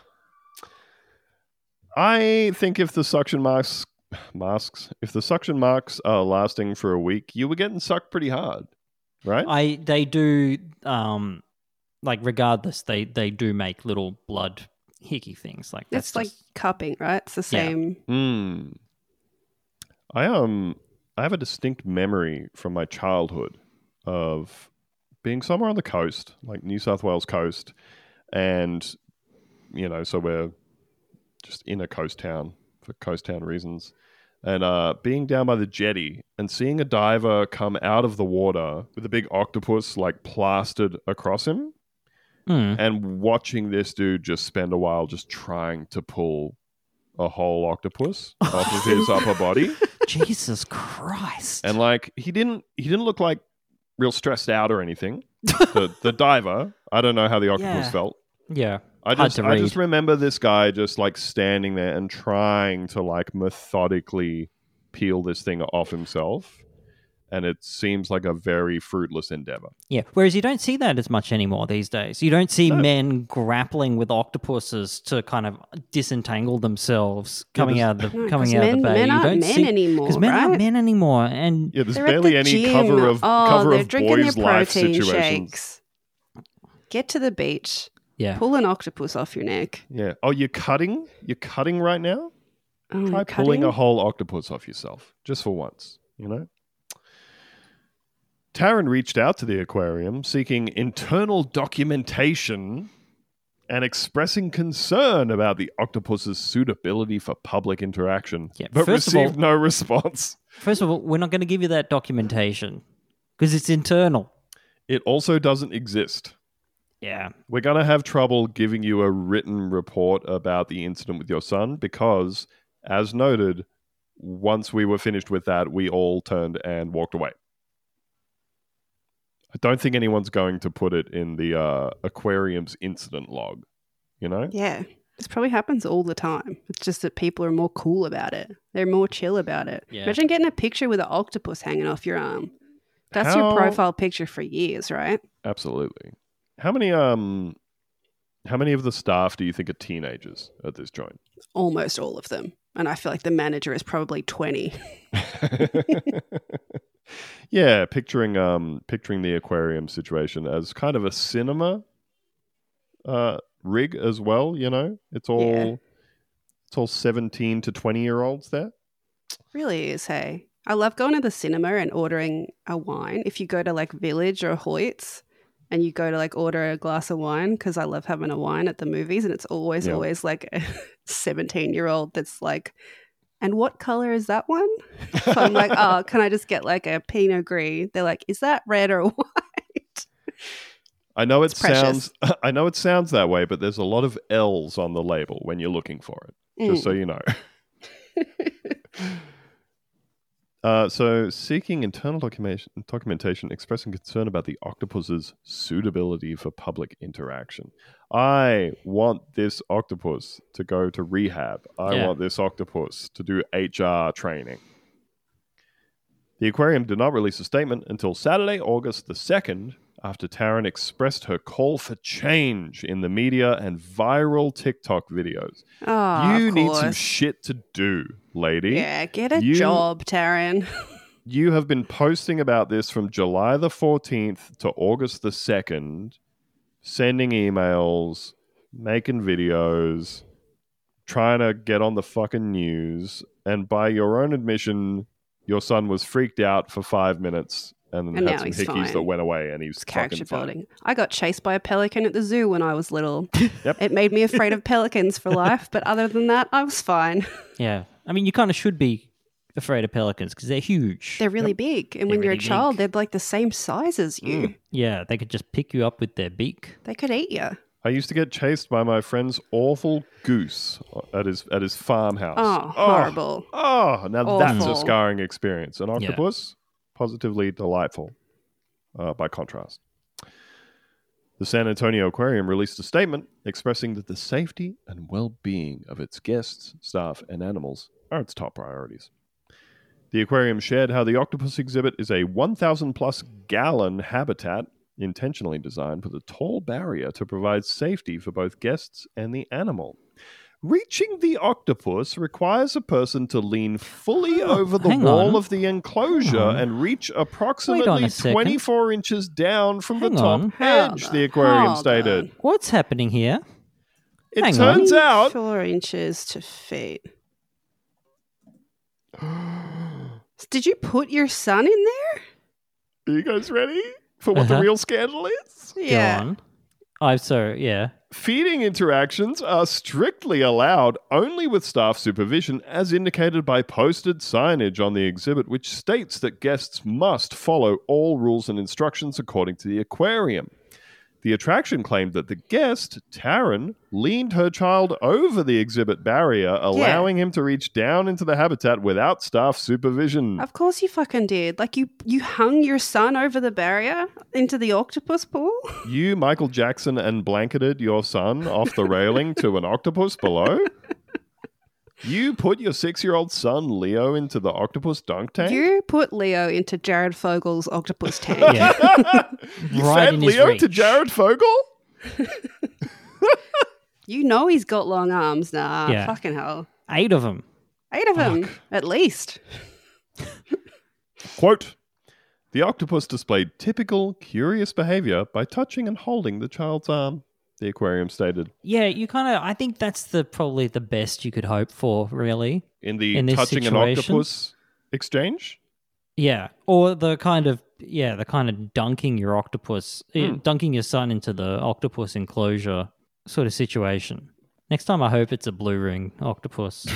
I think if the suction masks, masks, if the suction marks are lasting for a week, you were getting sucked pretty hard, right? I they do um like regardless they they do make little blood hickey things like that's It's like just- cupping, right? It's the Yeah. same. Hmm. I um I have a distinct memory from my childhood of being somewhere on the coast, like New South Wales coast, and you know, so we're just in a coast town for coast town reasons, and uh, being down by the jetty and seeing a diver come out of the water with a big octopus like plastered across him, Mm. and watching this dude just spend a while just trying to pull a whole octopus off of his upper body. Jesus Christ. And like he didn't he didn't look like real stressed out or anything. The the diver, I don't know how the octopus Yeah. felt. yeah. I Hard just to I just read. remember this guy just like standing there and trying to like methodically peel this thing off himself. And it seems like a very fruitless endeavor. Yeah. Whereas you don't see that as much anymore these days. You don't see No. men grappling with octopuses to kind of disentangle themselves coming there's- out of the No, coming 'cause out men, of the bay. men you aren't don't men see anymore, because men right? aren't men anymore. And Yeah, there's They're at barely the any gym. cover of oh, cover they're of drinking boys' their life protein situations. shakes. Get to the beach. yeah. Pull an octopus off your neck. Yeah. Oh, you're cutting? You're cutting right now? Oh, Try cutting? pulling a whole octopus off yourself, just for once, you know? Taryn reached out to the aquarium seeking internal documentation and expressing concern about the octopus's suitability for public interaction, Yeah, but first of received all- no response. First of all, we're not going to give you that documentation because it's internal. It also doesn't exist. Yeah. We're going to have trouble giving you a written report about the incident with your son because, as noted, once we were finished with that, we all turned and walked away. I don't think anyone's going to put it in the uh, aquarium's incident log, you know? Yeah. This probably happens all the time. It's just that people are more cool about it. They're more chill about it. Yeah. Imagine getting a picture with an octopus hanging off your arm. That's How- your profile picture for years, right? Absolutely. How many um how many of the staff do you think are teenagers at this joint? Almost all of them. And I feel like the manager is probably twenty. Yeah, picturing um picturing the aquarium situation as kind of a cinema uh rig as well, you know? It's all Yeah. it's all seventeen to twenty year olds there. Really is, hey. I love going to the cinema and ordering a wine. If you go to like Village or Hoyt's and you go to like order a glass of wine, because I love having a wine at the movies, and it's always, Yeah. always like a seventeen year old that's like, and what color is that one? So I'm like, oh, can I just get like a Pinot Gris? They're like, is that red or white? I know it It's precious. sounds I know it sounds that way, but there's a lot of L's on the label when you're looking for it. Just so Mm. you know. Uh, so, seeking internal documentation, documentation expressing concern about the octopus's suitability for public interaction. I want this octopus to go to rehab. I Yeah. want this octopus to do H R training. The aquarium did not release a statement until Saturday, August the second, after Taryn expressed her call for change in the media and viral TikTok videos. Oh, you of need some course. shit to do, lady. Yeah, get a You- job, Taryn. You have been posting about this from July the fourteenth to August the second, sending emails, making videos, trying to get on the fucking news, and by your own admission, your son was freaked out for five minutes and then And had now some he's hickeys fine. that went away, and he's It's character fucking fine. building. I got chased by a pelican at the zoo when I was little. Yep. It made me afraid of pelicans for life, but other than that, I was fine. Yeah. I mean, you kind of should be afraid of pelicans because they're huge. They're really big, and They're when you're a really child, big. they're like the same size as you. Mm. Yeah, they could just pick you up with their beak. They could eat you. I used to get chased by my friend's awful goose at his at his farmhouse. Oh, horrible. Oh, now that's a Awful. scarring experience. An octopus, positively delightful, uh, by contrast. The San Antonio Aquarium released a statement expressing that the safety and well-being of its guests, staff, and animals are its top priorities. The aquarium shared how the octopus exhibit is a one thousand plus gallon habitat intentionally designed with a tall barrier to provide safety for both guests and the animal. Reaching the octopus requires a person to lean fully Oh, over the hang wall on. of the enclosure on. and reach Wait on approximately a second. twenty-four inches down from Hang the top on. edge, Hold the on, aquarium hold stated. on. What's happening here? It Hang on. turns out... Four inches to feet. Did you put your son in there? Are you guys ready for what Uh-huh. the real scandal is? Go on. I'm sorry, yeah. Feeding interactions are strictly allowed only with staff supervision, as indicated by posted signage on the exhibit, which states that guests must follow all rules and instructions according to the aquarium. The attraction claimed that the guest, Taryn, leaned her child over the exhibit barrier, allowing him to reach down into the habitat without staff supervision. Of course you fucking did. Like you, you hung your son over the barrier into the octopus pool. You, Michael Jackson, and blanketed your son off the railing to an octopus below? You put your six-year-old son, Leo, into the octopus dunk tank? You put Leo into Jared Fogel's octopus tank. Yeah. You Right fed in his Leo reach. to Jared Fogle? You know he's got long arms. Nah, Yeah. fucking hell. Eight of them. Eight of them, at least. Quote, the octopus displayed typical, curious behavior by touching and holding the child's arm, the aquarium stated. Yeah, you kind of. I think that's the probably the best you could hope for, really. In the In this touching an situation? octopus exchange? Yeah, or the kind of yeah, the kind of dunking your octopus, eh, Hmm. dunking your son into the octopus enclosure sort of situation. Next time, I hope it's a blue ring octopus.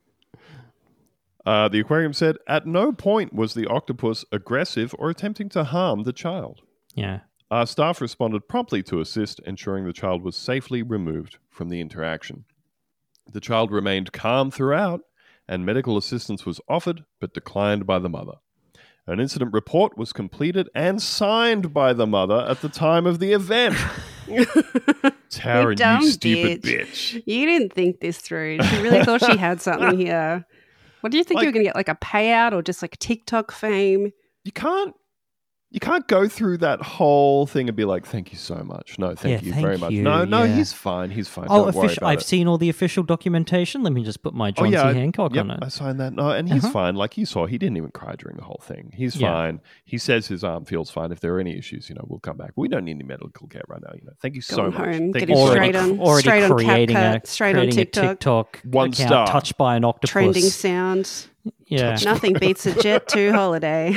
Uh, the aquarium said, at no point was the octopus aggressive or attempting to harm the child. Yeah, Our staff responded promptly to assist, ensuring the child was safely removed from the interaction. The child remained calm throughout, and medical assistance was offered but declined by the mother. An incident report was completed and signed by the mother at the time of the event. Taryn, dumb you stupid bitch. bitch. You didn't think this through. She really thought she had something here. What do you think Like- you were going to get? Like a payout or just like TikTok fame? You can't you can't go through that whole thing and be like, thank you so much. No, thank Yeah, you thank very much. you, No, no, yeah. he's fine. He's fine. Oh, Don't worry official, about I've it. seen all the official documentation. Let me just put my John Oh, yeah, C. I- Hancock yep, on it. I signed that. No, and he's Uh-huh. fine. Like you saw, he didn't even cry during the whole thing. He's Yeah. fine. He says his arm feels fine. If there are any issues, you know, we'll come back. We don't need any medical care right now. You know, thank you so Going much. home, Thank getting you so straight much. on- already straight on creating CapCut, a straight on creating TikTok. a TikTok One account star. touched by an octopus. Trending sound. Yeah, Nothing beats a Jet two holiday.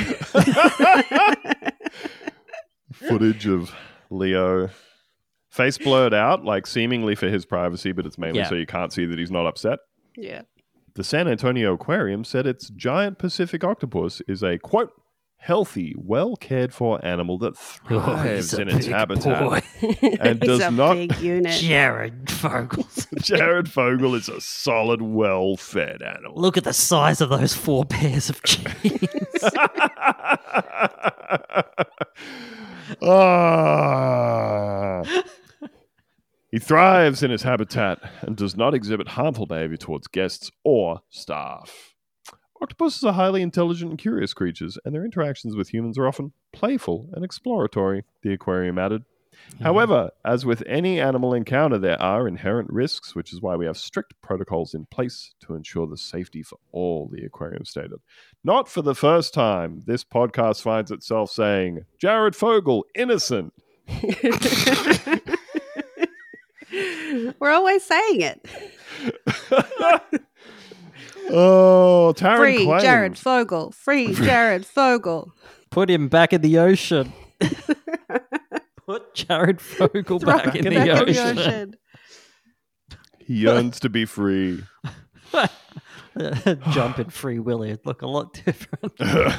Footage of Leo, face blurred out, like seemingly for his privacy, but it's mainly Yeah. so you can't see that he's not upset. Yeah. The San Antonio Aquarium said its giant Pacific octopus is a, quote, healthy, well cared-for animal that Oh, thrives he's a in its big habitat boy. and He's does a not... big unit. Jared Vogels. Jared Fogle is a solid, well-fed animal. Look at the size of those four pairs of cheeks. Ah. He thrives in his habitat and does not exhibit harmful behavior towards guests or staff. Octopuses are highly intelligent and curious creatures, and their interactions with humans are often playful and exploratory, the aquarium added. However, as with any animal encounter, there are inherent risks, which is why we have strict protocols in place to ensure the safety for all, the aquarium stated. Not for the first time, this podcast finds itself saying, Jared Fogle, innocent. We're always saying it. Oh, Taryn Free claimed. Jared Fogle. Free Jared Fogle. Put him back in the ocean. Put Jared Fogle back, in, the, Back in ocean. the ocean. He yearns to be free. Jump in Free Willy would look a lot different.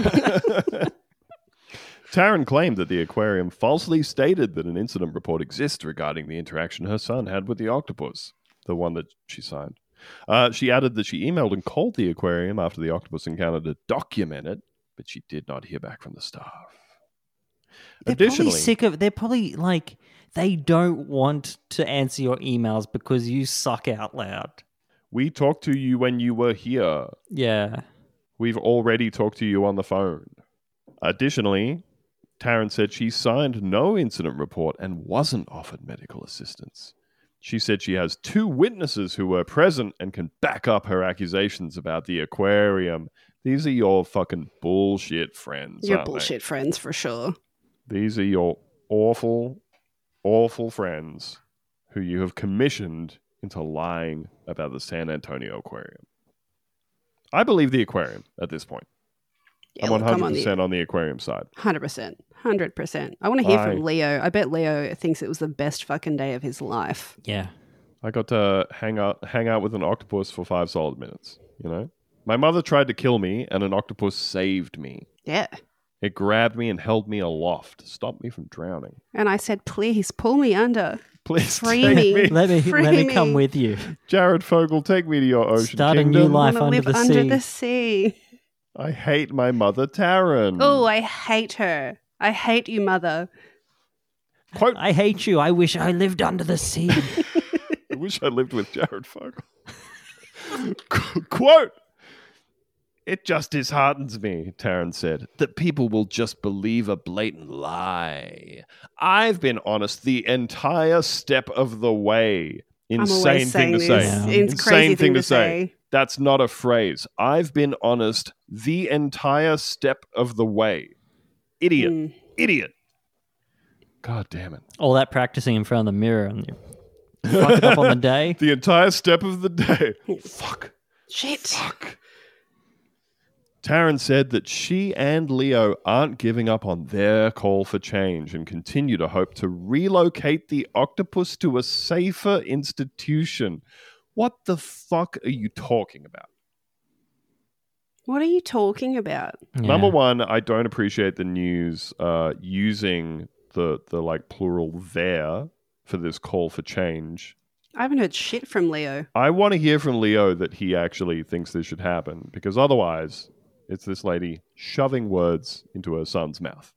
Taryn claimed that the aquarium falsely stated that an incident report exists regarding the interaction her son had with the octopus, the one that she signed. Uh, she added that she emailed and called the aquarium after the octopus encounter to document it, but she did not hear back from the staff. They're Additionally, probably sick of. They're probably like they don't want to answer your emails because you suck out loud. we talked to you when you were here. Yeah. We've already talked to you on the phone. Additionally, Taryn said she signed no incident report and wasn't offered medical assistance. She said she has two witnesses who were present and can back up her accusations about the aquarium. These are your fucking bullshit friends. Your aren't they? bullshit friends for sure. These are your awful, awful friends who you have commissioned into lying about the San Antonio aquarium. I believe the aquarium at this point. Yeah, I'm look, one hundred on percent the on the aquarium side. one hundred percent. one hundred percent. I want to hear I- from Leo. I bet Leo thinks it was the best fucking day of his life. Yeah. I got to hang out, hang out with an octopus for five solid minutes, you know? My mother tried to kill me, and an octopus saved me. Yeah. It grabbed me and held me aloft, stopped me from drowning. And I said, please pull me under. Please Free take me. me. Let me Free let me come me. with you. Jared Fogle, take me to your ocean Start a kingdom. new life I want to under live the under sea. the sea. I hate my mother, Taryn. Oh, I hate her. I hate you, mother. Quote, I hate you. I wish I lived under the sea. I wish I lived with Jared Fogle. Qu- Quote, it just disheartens me, Taryn said, that people will just believe a blatant lie. I've been honest the entire step of the way. I'm Insane always thing to saying say. this. Yeah. It's Insane crazy thing to say. That's not a phrase. I've been honest the entire step of the way. Idiot. Mm. Idiot. God damn it. All that practicing in front of the mirror and you fuck it up on the day. The entire step of the day. Fuck. Shit. Fuck. Taryn said that she and Leo aren't giving up on their call for change and continue to hope to relocate the octopus to a safer institution. What the fuck are you talking about? What are you talking about? Yeah. Number one, I don't appreciate the news uh, using the the like plural there for this call for change. I haven't heard shit from Leo. I want to hear from Leo that he actually thinks this should happen, because otherwise it's this lady shoving words into her son's mouth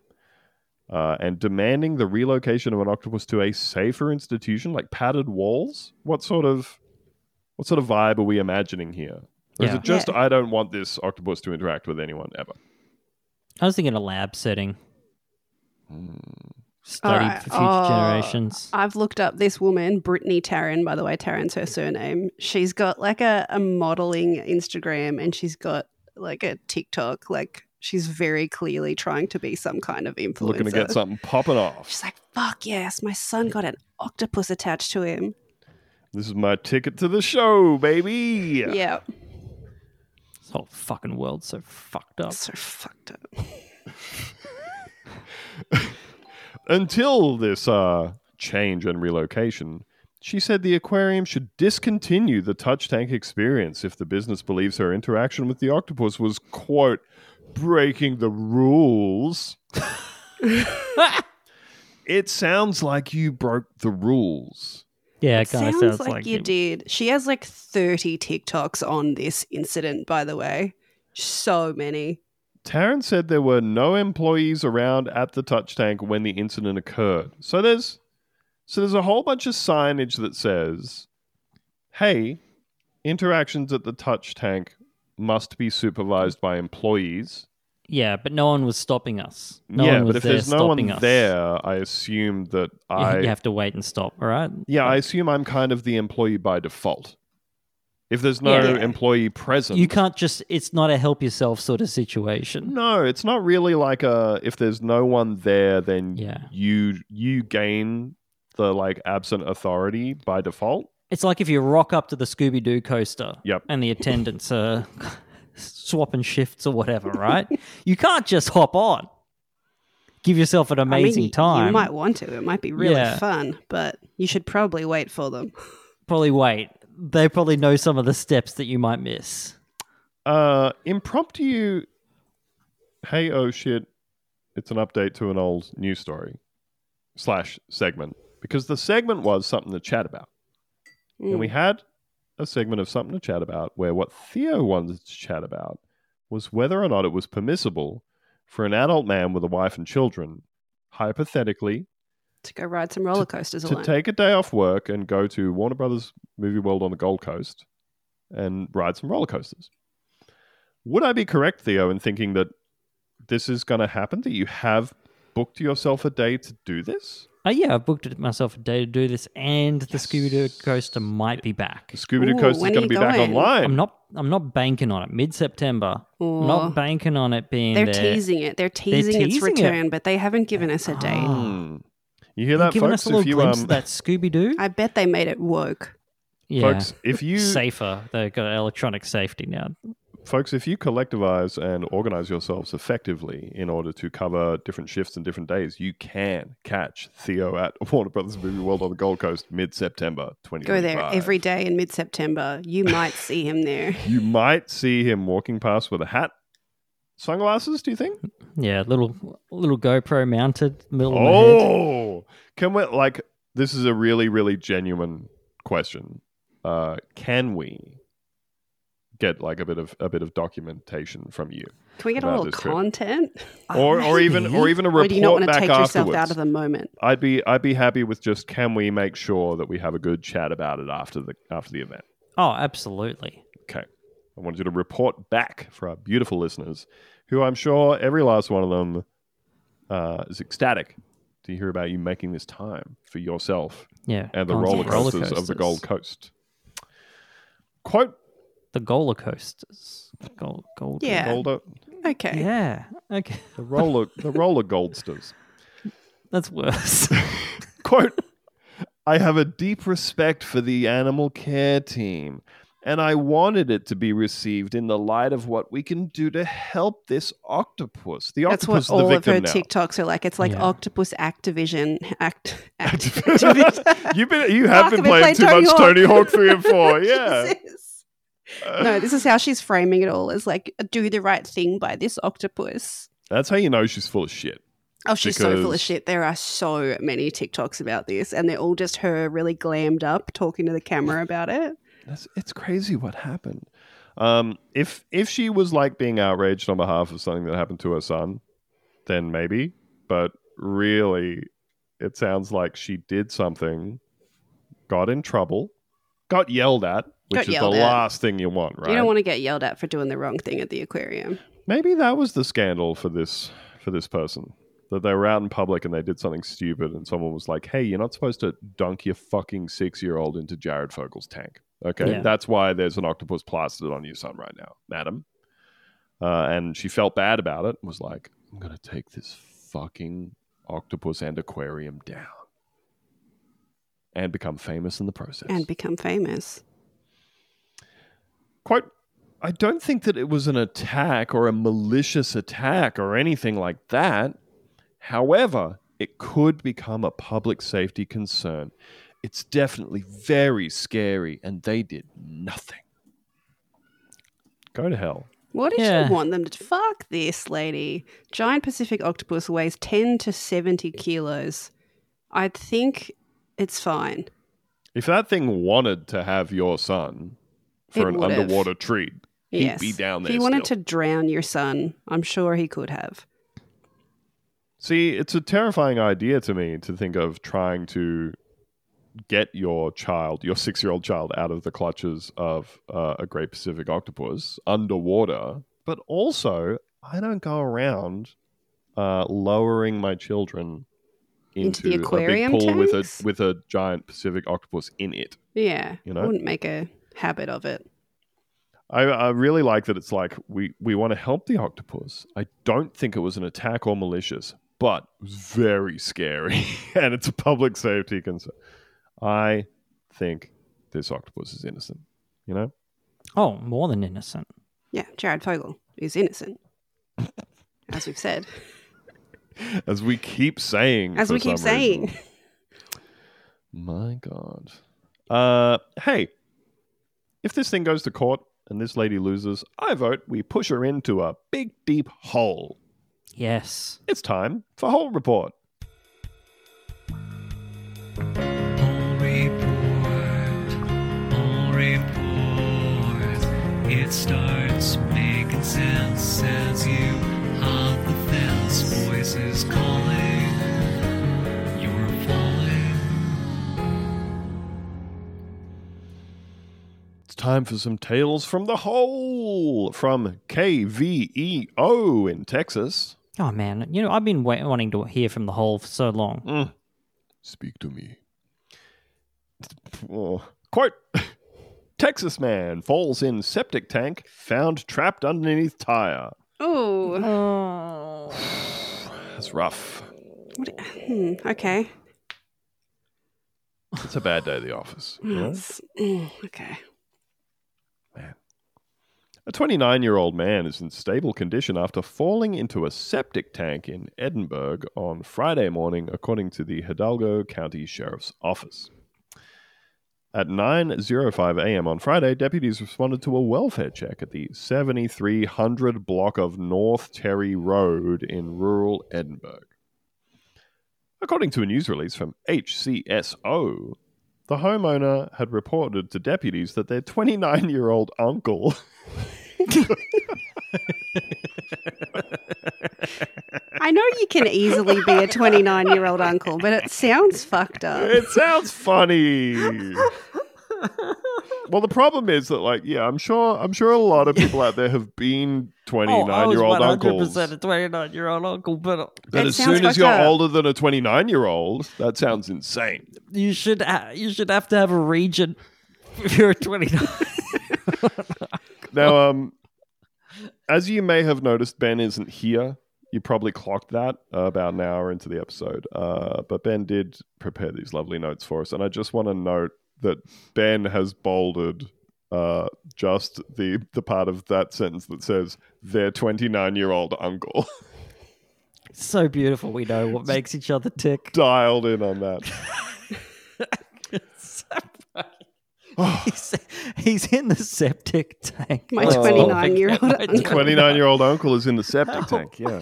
uh, and demanding the relocation of an octopus to a safer institution, like padded walls. What sort of what sort of vibe are we imagining here? Or is Yeah. it just Yeah. I don't want this octopus to interact with anyone ever? I was thinking a lab setting. Hmm. Studied Alright. for future Oh, generations. I've looked up this woman, Brittany Taryn, by the way, Taryn's her surname. She's got like a, a modeling Instagram and she's got like a TikTok. Like she's very clearly trying to be some kind of influencer. Looking to get something popping off. She's like, fuck yes, my son got an octopus attached to him. This is my ticket to the show, baby. Yeah. This whole fucking world's so fucked up. So fucked up. Until this uh, change and relocation, she said the aquarium should discontinue the touch tank experience if the business believes her interaction with the octopus was, quote, breaking the rules. It sounds like you broke the rules. Yeah, it kind of Sounds, sounds like, like you it. did. She has like thirty TikToks on this incident, by the way. So many. Taryn said there were no employees around at the touch tank when the incident occurred. So there's so there's a whole bunch of signage that says, hey, interactions at the touch tank must be supervised by employees. Yeah, but no one was stopping us. No yeah, one was but if there there's no one stopping us. there, I assume that You- I you have to wait and stop, all right? yeah, I assume I'm kind of the employee by default. If there's no Yeah. employee present, You can't just, it's not a help yourself sort of situation. no, it's not really like a if there's no one there, then Yeah. you you gain the like absent authority by default. It's like if you rock up to the Scooby Doo coaster Yep. and the attendants are swapping shifts or whatever, right? You can't just hop on. Give yourself an amazing I mean, you, time. You might want to. It might be really Yeah. fun, but you should probably wait for them. Probably wait. They probably know some of the steps that you might miss. Uh, impromptu. Hey, oh shit! It's an update to an old news story slash segment because the segment was something to chat about, Mm. and we had a segment of something to chat about where what Theo wanted to chat about was whether or not it was permissible for an adult man with a wife and children, hypothetically, To go ride some roller coasters to alone. take a day off work and go to Warner Brothers Movie World on the Gold Coast and ride some roller coasters. Would I be correct, Theo, in thinking that this is going to happen, that you have booked yourself a day to do this? Oh, yeah, I've booked it myself a day to do this, and the Scooby Doo coaster might be back. The Scooby-Doo Ooh, Coaster is when are going to you be back going? online. I'm not. I'm not banking on it. Mid-September. I'm Aw. not banking on it being They're there. teasing it. They're teasing, its teasing it. return, but they haven't given us a date. Hmm. You hear They're that, giving folks? us a little If you, glimpse um, of that Scooby Doo. I bet they made it woke. Yeah, folks, if you safer. They've got electronic safety now. folks, if you collectivize and organize yourselves effectively in order to cover different shifts and different days, you can catch Theo at Warner Brothers Movie World on the Gold Coast mid-September twenty Go twenty-five. there every day in mid-September. You might see him there. You might see him walking past with a hat, sunglasses. Do you think? Yeah, little little GoPro mounted middle of my head. Oh, can we like? This is a really, really genuine question. Uh, can we get like a bit of a bit of documentation from you, Can we get a about little this trip. content? or or even or even a Or report do you not want to back take afterwards? yourself out of the moment? I'd be I'd be happy with just can we make sure that we have a good chat about it after the after the event. Oh, absolutely. Okay, I wanted you to report back for our beautiful listeners, who I'm sure every last one of them uh, is ecstatic to hear about you making this time for yourself Yeah. and the going to roller roller coasters of the coasters. Gold Coast. Quote The Gola coasters. Gold, gold. Yeah. Golder, Okay. Yeah. Okay. the roller the roller goldsters. That's worse. Quote, I have a deep respect for the animal care team, and I wanted it to be received in the light of what we can do to help this octopus. The That's octopus what is the all of her victim now. TikToks are like. It's like Yeah. Octopus Activision. Act, act, You've been you have Fuck, been I've been playing playing too Tony much Hawk. Tony Hawk three and four. Yeah. Jesus. No, this is how she's framing it all as like, do the right thing by this octopus. That's how you know she's full of shit. Oh, she's so full of Because- shit. There are so many TikToks about this, and they're all just her really glammed up talking to the camera about it. That's it's crazy what happened. Um, if if she was like being outraged on behalf of something that happened to her son, then maybe. But really, it sounds like she did something, got in trouble, got yelled at, which Got is the yelled at. last thing you want, right? You don't want to get yelled at for doing the wrong thing at the aquarium. Maybe that was the scandal for this for this person. That they were out in public and they did something stupid, and someone was like, "Hey, you're not supposed to dunk your fucking six-year-old into Jared Fogel's tank." Okay, Yeah. that's why there's an octopus plastered on your son right now, madam. Uh, and she felt bad about it. And was like, "I'm gonna take this fucking octopus and aquarium down, and become famous in the process." And become famous. Quote, I don't think that it was an attack or a malicious attack or anything like that. However, it could become a public safety concern. It's definitely very scary, and they did nothing. Go to hell. What did Yeah. you want them to? Fuck this lady. Giant Pacific octopus weighs ten to seventy kilos. I think it's fine. If that thing wanted to have your son for It an would've. underwater treat, he'd Yes. be down If there he wanted still. to drown your son, I'm sure he could have. See, it's a terrifying idea to me to think of trying to get your child, your six-year-old child, out of the clutches of uh, a Great Pacific octopus underwater. But also, I don't go around uh, lowering my children Into into, the aquarium a big pool with tanks? a with a giant Pacific octopus in it. Yeah. You know? I wouldn't make a habit of it. I, I really like that it's like we, we want to help the octopus. I don't think it was an attack or malicious, but it was very scary, and it's a public safety concern. I think this octopus is innocent. You know? Oh, more than innocent. Yeah, Jared Fogle is innocent, as we've said. As we keep saying. As for we keep some saying. reason. My God. Uh, hey, if this thing goes to court and this lady loses, I vote we push her into a big, deep hole. Yes. It's time for Hole Report. All report, all report. It starts making sense as you hop the fence. Voices calling, you're falling. It's time for some tales from the hole from K V E O in Texas. Oh, man. You know, I've been wait- wanting to hear from the hole for so long. Mm. Speak to me. Oh. Quote, Texas man falls in septic tank, found trapped underneath tire. Oh, Oh. That's rough. hmm, okay. It's a bad day at the office. You know? It's- mm, okay. Man. A twenty-nine-year-old man is in stable condition after falling into a septic tank in Edinburgh on Friday morning, according to the Hidalgo County Sheriff's Office. At nine oh five a.m. on Friday, deputies responded to a welfare check at the seventy-three hundred block of North Terry Road in rural Edinburgh. According to a news release from H C S O, the homeowner had reported to deputies that their twenty-nine-year-old uncle I know you can easily be a twenty-nine-year-old uncle, but it sounds fucked up. It sounds funny. Well, the problem is that, like, yeah, I'm sure, I'm sure a lot of people out there have been twenty-nine-year-old uncles. a twenty-nine-year-old uncle, but But It as sounds soon as fucked you're up. older than a twenty-nine-year-old, that sounds insane. you should ha- you should have to have a region if you're a twenty-nine. Now, um, as you may have noticed, Ben isn't here. You probably clocked that uh, about an hour into the episode. Uh, but Ben did prepare these lovely notes for us. And I just want to note that Ben has bolded uh, just the, the part of that sentence that says, their twenty-nine-year-old uncle. So beautiful. We know what makes each other tick. Dialed in on that. So funny. he's, he's in the septic tank. My Oh. twenty-nine-year-old My uncle. twenty-nine-year-old uncle is in the septic How? tank, yeah.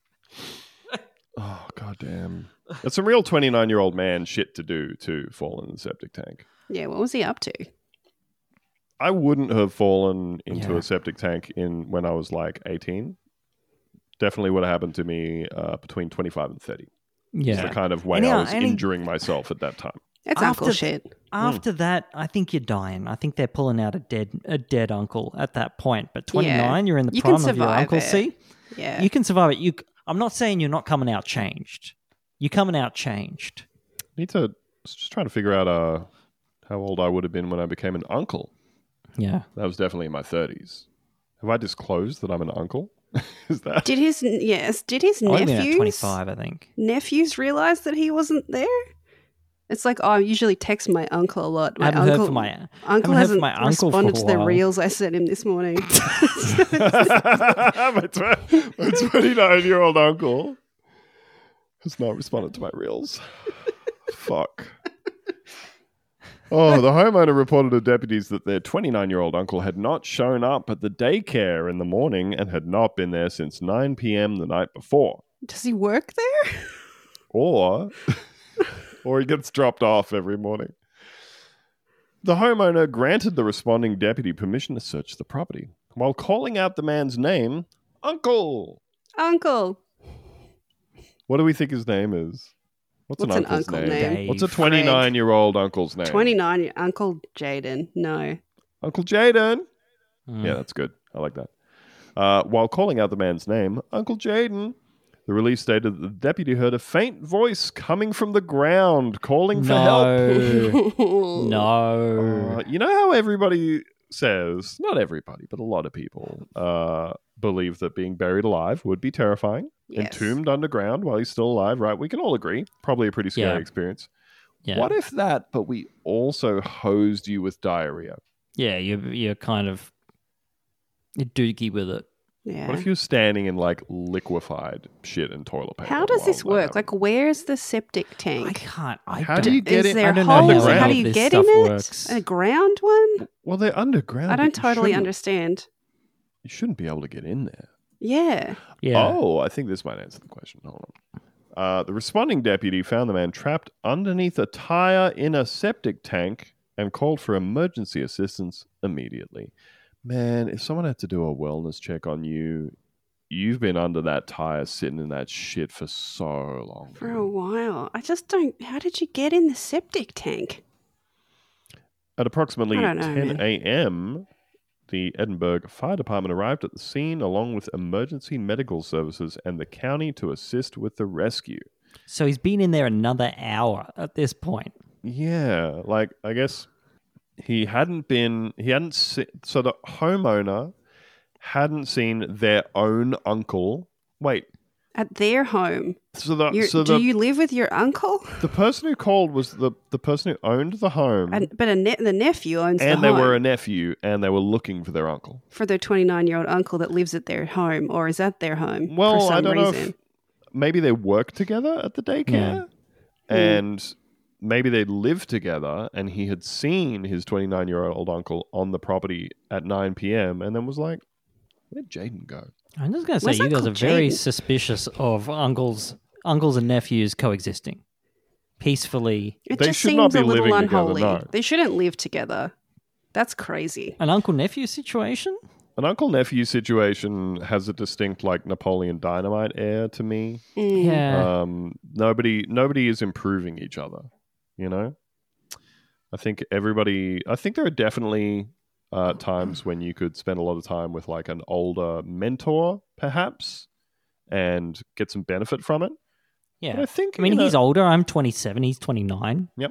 Oh, goddamn. That's some real twenty-nine-year-old man shit to do, to fall in the septic tank. Yeah, what was he up to? I wouldn't have fallen into Yeah. a septic tank in when I was like eighteen. Definitely would have happened to me uh, between twenty-five and thirty. It's Yeah. the kind of way And I yeah, was and he- injuring myself at that time. It's After- uncle shit. After that, I think you're dying. I think they're pulling out a dead a dead uncle at that point. But twenty-nine, you're in the You can prime of your survive uncle. it. See, Yeah. you can survive it. You, c- I'm not saying you're not coming out changed. You're coming out changed. Need to just trying to figure out uh, how old I would have been when I became an uncle. Yeah. That was definitely in my thirties. Have I disclosed that I'm an uncle? Is that? Did his yes? Did his I would have been at nephews twenty-five, I think. nephews realize that he wasn't there? It's like oh, I usually text my uncle a lot. I My haven't uncle, heard from my uncle haven't heard hasn't from my uncle for responded a to the while. reels I sent him this morning. my tw- my twenty-nine-year-old uncle has not responded to my reels. Fuck. Oh, the homeowner reported to deputies that their twenty-nine-year-old uncle had not shown up at the daycare in the morning and had not been there since nine p.m. the night before. Does he work there? Or, or he gets dropped off every morning. The homeowner granted the responding deputy permission to search the property while calling out the man's name, Uncle. Uncle. What do we think his name is? What's, What's an an uncle's uncle name? name? Dave. What's a twenty-nine-year-old uncle's name? Twenty-nine. Uncle Jaden. No. Uncle Jaden. Mm. Yeah, that's good. I like that. Uh, while calling out the man's name, Uncle Jaden, the release stated that the deputy heard a faint voice coming from the ground calling for help. No. no. Uh, you know how everybody says, not everybody, but a lot of people uh, believe that being buried alive would be terrifying. Yes. Entombed underground while he's still alive, right? We can all agree. Probably a pretty scary Yeah. experience. Yeah. What if that, but we also hosed you with diarrhea? Yeah, you're, you're kind of you're dookie with it. Yeah. What if you're standing in like liquefied shit and toilet paper? How does while this that work? happens? Like, where's the septic I tank? can't. I How don't, do you get Is it? there I don't know holes? how How any do of you this get in stuff it? works. A ground one? Well, they're underground. I but don't you totally shouldn't- understand. You shouldn't be able to get in there. Yeah. Yeah. Oh, I think this might answer the question. Hold on. Uh, the responding deputy found the man trapped underneath a tire in a septic tank and called for emergency assistance immediately. Man, if someone had to do a wellness check on you, you've been under that tire sitting in that shit for so long. For dude. a while. I just don't. How did you get in the septic tank? At approximately I don't know, ten man. a.m., the Edinburgh Fire Department arrived at the scene along with emergency medical services and the county to assist with the rescue. So he's been in there another hour at this point. Yeah, like I guess he hadn't been, he hadn't, se- so the homeowner hadn't seen their own uncle. Wait, At their home. so the You're, so do the you live with your uncle? the person who called was the the person who owned the home, And, but a ne- the nephew owns and the they home were a nephew, and they were looking for their uncle. for their twenty-nine-year-old uncle that lives at their home or is at their home Well, for some I don't reason. know if maybe they worked together at the daycare, and maybe they lived together, and he had seen his twenty-nine-year-old uncle on the property at nine p.m. and then was like, "Where'd Jaden go?" I'm just going to say Where's you guys Uncle are very Jaden? suspicious of uncles, uncles and nephews coexisting peacefully. It They just should seems not be a little living together, unholy. no. They shouldn't live together. That's crazy. An uncle nephew situation? An uncle nephew situation has a distinct like Napoleon Dynamite air to me. Mm. Yeah. Um, nobody nobody is improving each other. You know, I think everybody. I think there are definitely uh, times when you could spend a lot of time with like an older mentor, perhaps, and get some benefit from it. yeah. But I think I mean, in a- he's older. I'm twenty-seven. He's twenty-nine. Yep.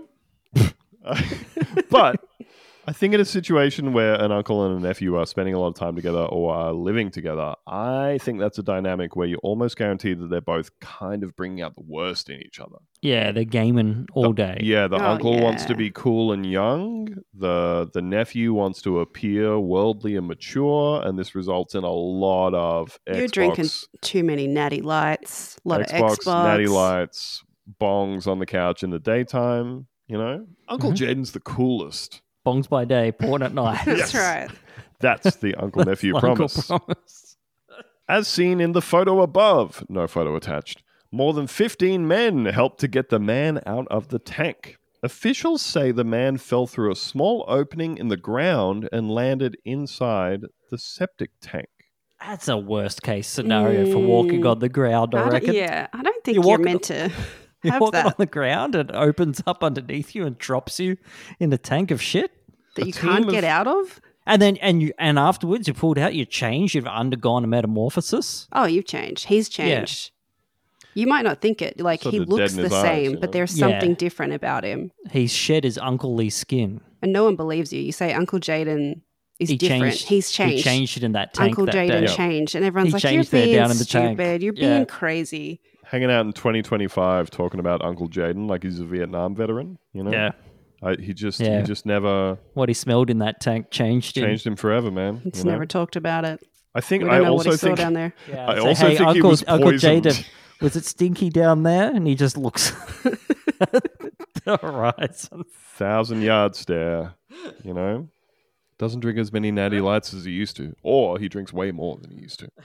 But I think in a situation where an uncle and a nephew are spending a lot of time together or are living together, I think that's a dynamic where you're almost guaranteed that they're both kind of bringing out the worst in each other. Yeah, they're gaming all day. Yeah, the Oh, uncle wants to yeah. be cool and young. The the nephew wants to appear worldly and mature, and this results in a lot of Xbox, You're drinking too many natty lights, a lot Xbox, of Xbox. natty lights, bongs on the couch in the daytime. You know, Uncle Mm-hmm. Jaden's the coolest. Bongs by day, porn at night. That's right. That's the uncle nephew Uncle promise. promise. As seen in the photo above, no photo attached, more than fifteen men helped to get the man out of the tank. Officials say the man fell through a small opening in the ground and landed inside the septic tank. That's a worst case scenario for walking on the ground, I, I don't- reckon. yeah, I don't think You're you're, walking- meant to You're have walking on that. the ground and it opens up underneath you and drops you in a tank of shit. That a you team can't of- get out of. And then and you and afterwards you pulled out, you changed, you've undergone a metamorphosis. Oh, you've changed. He's changed. You might not think it. Like Sort he of dead looks in the his eyes, same, you but know? there's Yeah. something different about him, He's shed his unclely skin. and no one believes you. You say Uncle Jaden is He different. changed. He's changed. He changed it in that tank Uncle that Jaden day. changed, and everyone's He like, "You're changed there being down in the tank." stupid. You're Yeah. being crazy." Hanging out in twenty twenty-five talking about Uncle Jaden like he's a Vietnam veteran, you know? Yeah. I, he just Yeah. he just never What he smelled in that tank changed him. changed him forever, man. He's you know? never talked about it. I think We I don't know also what he saw think down there. Yeah, I say, also hey, think he Uncle, was Uncle poisoned. Jaden, was it stinky down there? And he just looks the horizon. thousand yard stare, you know? Doesn't drink as many natty lights as he used to. Or he drinks way more than he used to.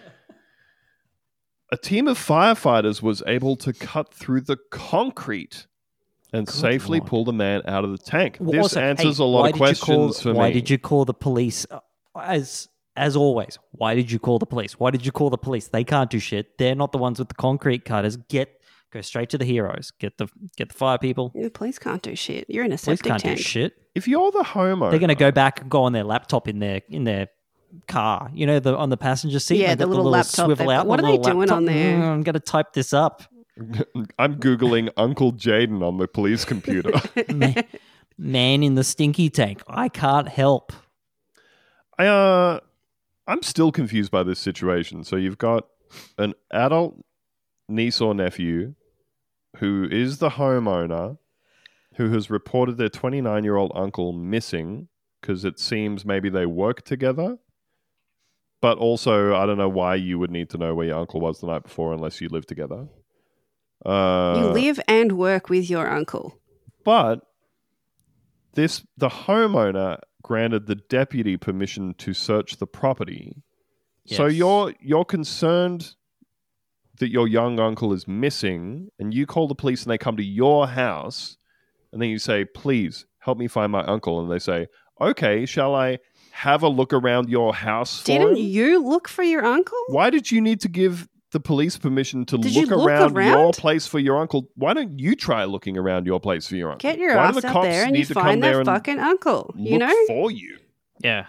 A team of firefighters was able to cut through the concrete and Good safely Lord. pull the man out of the tank. Well, This also, answers hey, a lot why of did you questions call, for why me. did you call the police? Uh, As as always, why did you call the police? Why did you call the police? They can't do shit. They're not the ones with the concrete cutters. Get go straight to the heroes. Get the get the fire people. The police can't do shit. You're in a Police septic can't tank. do shit. If you're the homeowner, They're going to go back and go on their laptop in their in their car. You know, the on the passenger seat. Yeah, they've the got little laptop swivel they've- out. what the are they little doing on laptop. there? Mm, I'm going to type this up. I'm Googling Uncle Jaden on the police computer. man, man in the stinky tank. I can't help. I uh I'm still confused by this situation. So you've got an adult niece or nephew who is the homeowner who has reported their twenty-nine-year-old uncle missing because it seems maybe they work together. But also, I don't know why you would need to know where your uncle was the night before unless you live together. Uh, You live and work with your uncle. But this the homeowner granted the deputy permission to search the property. So Yes. you're you're concerned that your young uncle is missing, and you call the police and they come to your house, and then you say, please help me find my uncle. And they say, okay, shall I have a look around your house for Didn't him? you look for your uncle? Why did you need to give the police permission to Did you look, look around, your around? place for your uncle? Why don't you try looking around your place for your uncle? Get your Why do ass the out cops there and need you to come find there that and fucking uncle. You look know? for you? Yeah.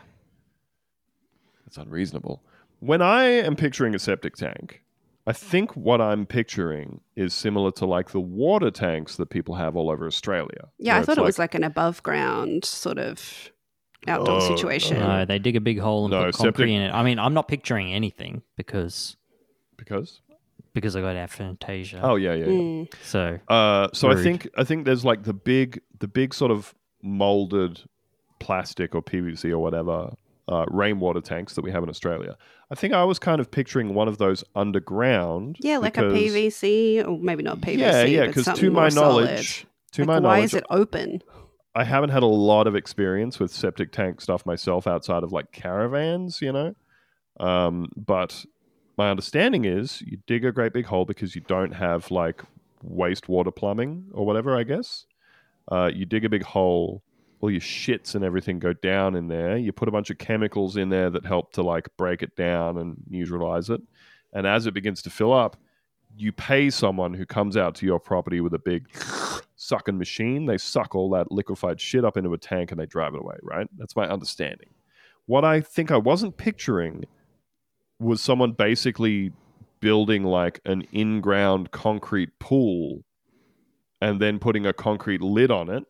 That's unreasonable. When I am picturing a septic tank, I think what I'm picturing is similar to like the water tanks that people have all over Australia. Yeah, where I thought it's it was like an above ground sort of outdoor Oh, situation. No, they dig a big hole and No, put concrete septic- in it. I mean, I'm not picturing anything because because because I got aphantasia. oh yeah yeah. yeah. Mm. So Uh, so I Rude. think I think there's like the big the big sort of molded plastic or P V C or whatever uh, rainwater tanks that we have in Australia. I think I was kind of picturing one of those underground. Yeah, like a because- P V C, or maybe not P V C, Yeah, yeah. but Because something to my more solid. knowledge, to Like, my why knowledge, is it open? I haven't had a lot of experience with septic tank stuff myself outside of like caravans, you know. Um, but my understanding is you dig a great big hole because you don't have like wastewater plumbing or whatever, I guess. Uh, you dig a big hole, all your shits and everything go down in there. You put a bunch of chemicals in there that help to like break it down and neutralize it. And as it begins to fill up, you pay someone who comes out to your property with a big sucking machine. They suck all that liquefied shit up into a tank and they drive it away, right? That's my understanding. What I think I wasn't picturing was someone basically building like an in-ground concrete pool and then putting a concrete lid on it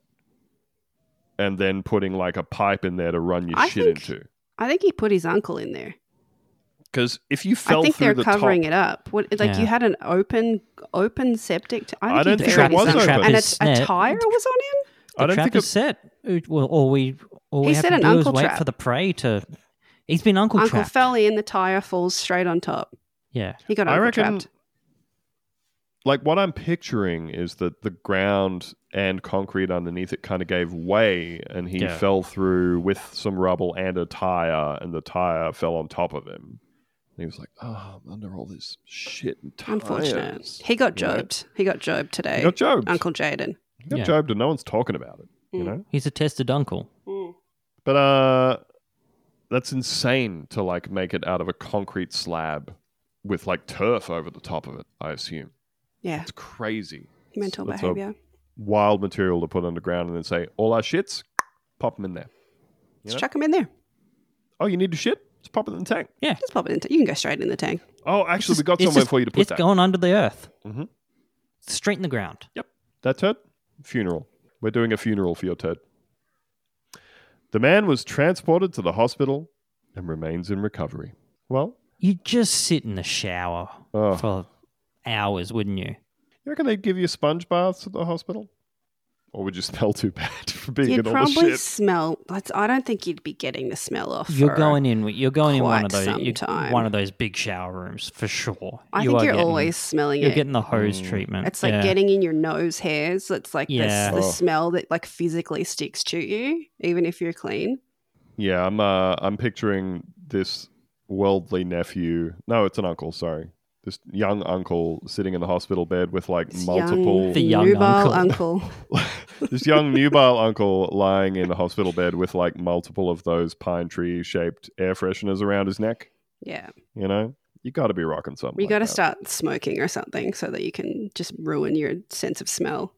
and then putting like a pipe in there to run your I shit think- into. I think he put his uncle in there. Because if you fell I think through they're the covering top, it up. What, like Yeah. you had an open, open septic. T- I I, don't think he think buried it his was uncle. open. And a, Trap is a set. tire was on him. I the don't trap think is it- set. Uh, Well, all we all He we have said to an do is uncle wait trap. for the prey to. He's been uncle, Uncle trapped. fell in, the tire falls straight on top. Yeah. He got I uncle reckon, trapped. like what I'm picturing is that the ground and concrete underneath it kind of gave way, and he Yeah. fell through with some rubble and a tire, and the tire fell on top of him. And he was like, "Oh, I'm under all this shit and tires." Unfortunate. He got You know? jobed. He got jobed today. He got jobed. Uncle Jaden. He got Yeah. jobed, and no one's talking about it. You Mm. know. He's a tested uncle. But uh, that's insane to like make it out of a concrete slab with like turf over the top of it. I assume Yeah, it's crazy. mental That's a behavior. wild material to put underground and then say all our shits, pop them in there. You Just know? chuck him in there. Oh, you need to shit? Just pop it in the tank. Yeah. Just pop it into. You can go straight in the tank. Oh, actually, we got It's somewhere just- for you to put It's that. going under the earth. Mhm. Straight in the ground. That turd? Funeral. We're doing a funeral for your turd. The man was transported to the hospital and remains in recovery. Well, You just sit in the shower oh, for hours, wouldn't you? you reckon they'd give you sponge baths at the hospital? Or would you smell too bad for being You'd in all the probably shit? smell. That's, I don't think you'd be getting the smell off. You're for- going in. You're going in one of quite those. some you- time. One of those big shower rooms for sure. I You think are you're getting- always smelling You're it. getting the hose Mm. treatment. It's like Yeah. getting in your nose hairs. It's like Yeah. the, the Oh. smell that like physically sticks to you, even if you're clean. Yeah, I'm uh, I'm picturing this worldly nephew. No, it's an uncle, sorry. This young uncle sitting in the hospital bed with like This multiple The young nubile uncle. uncle. this young nubile uncle lying in a hospital bed with like multiple of those pine tree shaped air fresheners around his neck. Yeah, You know, you got to be rocking something. you like got to that. start smoking or something so that you can just ruin your sense of smell.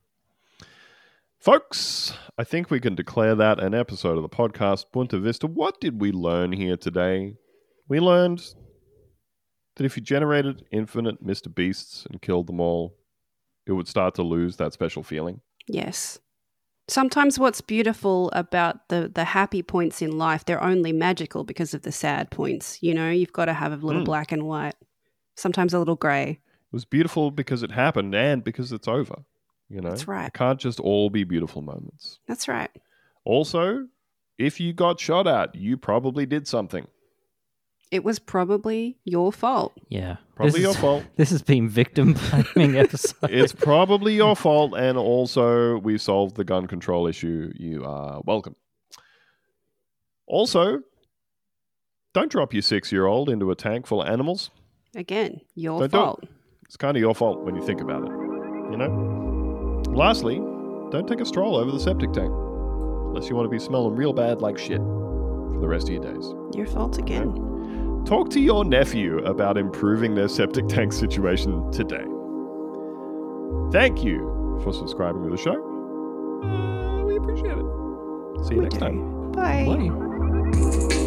Folks, I think we can declare that an episode of the podcast Punta Vista. What did we learn here today? We learned that if you generated infinite Mister Beasts and killed them all, it would start to lose that special feeling. Yes. Sometimes what's beautiful about the the happy points in life, they're only magical because of the sad points. You know, you've got to have a little Mm. black and white. Sometimes a little grey. It was beautiful because it happened and because it's over. You know, That's right. It can't just all be beautiful moments. That's right. Also, if you got shot at, you probably did something. It was probably your fault. Yeah. Probably This your is- fault. This has been victim blaming episode. It's probably your fault, and also we solved the gun control issue. You are welcome. Also, don't drop your six-year-old into a tank full of animals. Again, your Don't do it. fault. It's kind of your fault when you think about it, you know? Lastly, don't take a stroll over the septic tank unless you want to be smelling real bad like shit for the rest of your days. Your fault again. Talk to your nephew about improving their septic tank situation today. Thank you for subscribing to the show. Uh, we appreciate it. See you We next do. time. Bye. Bye.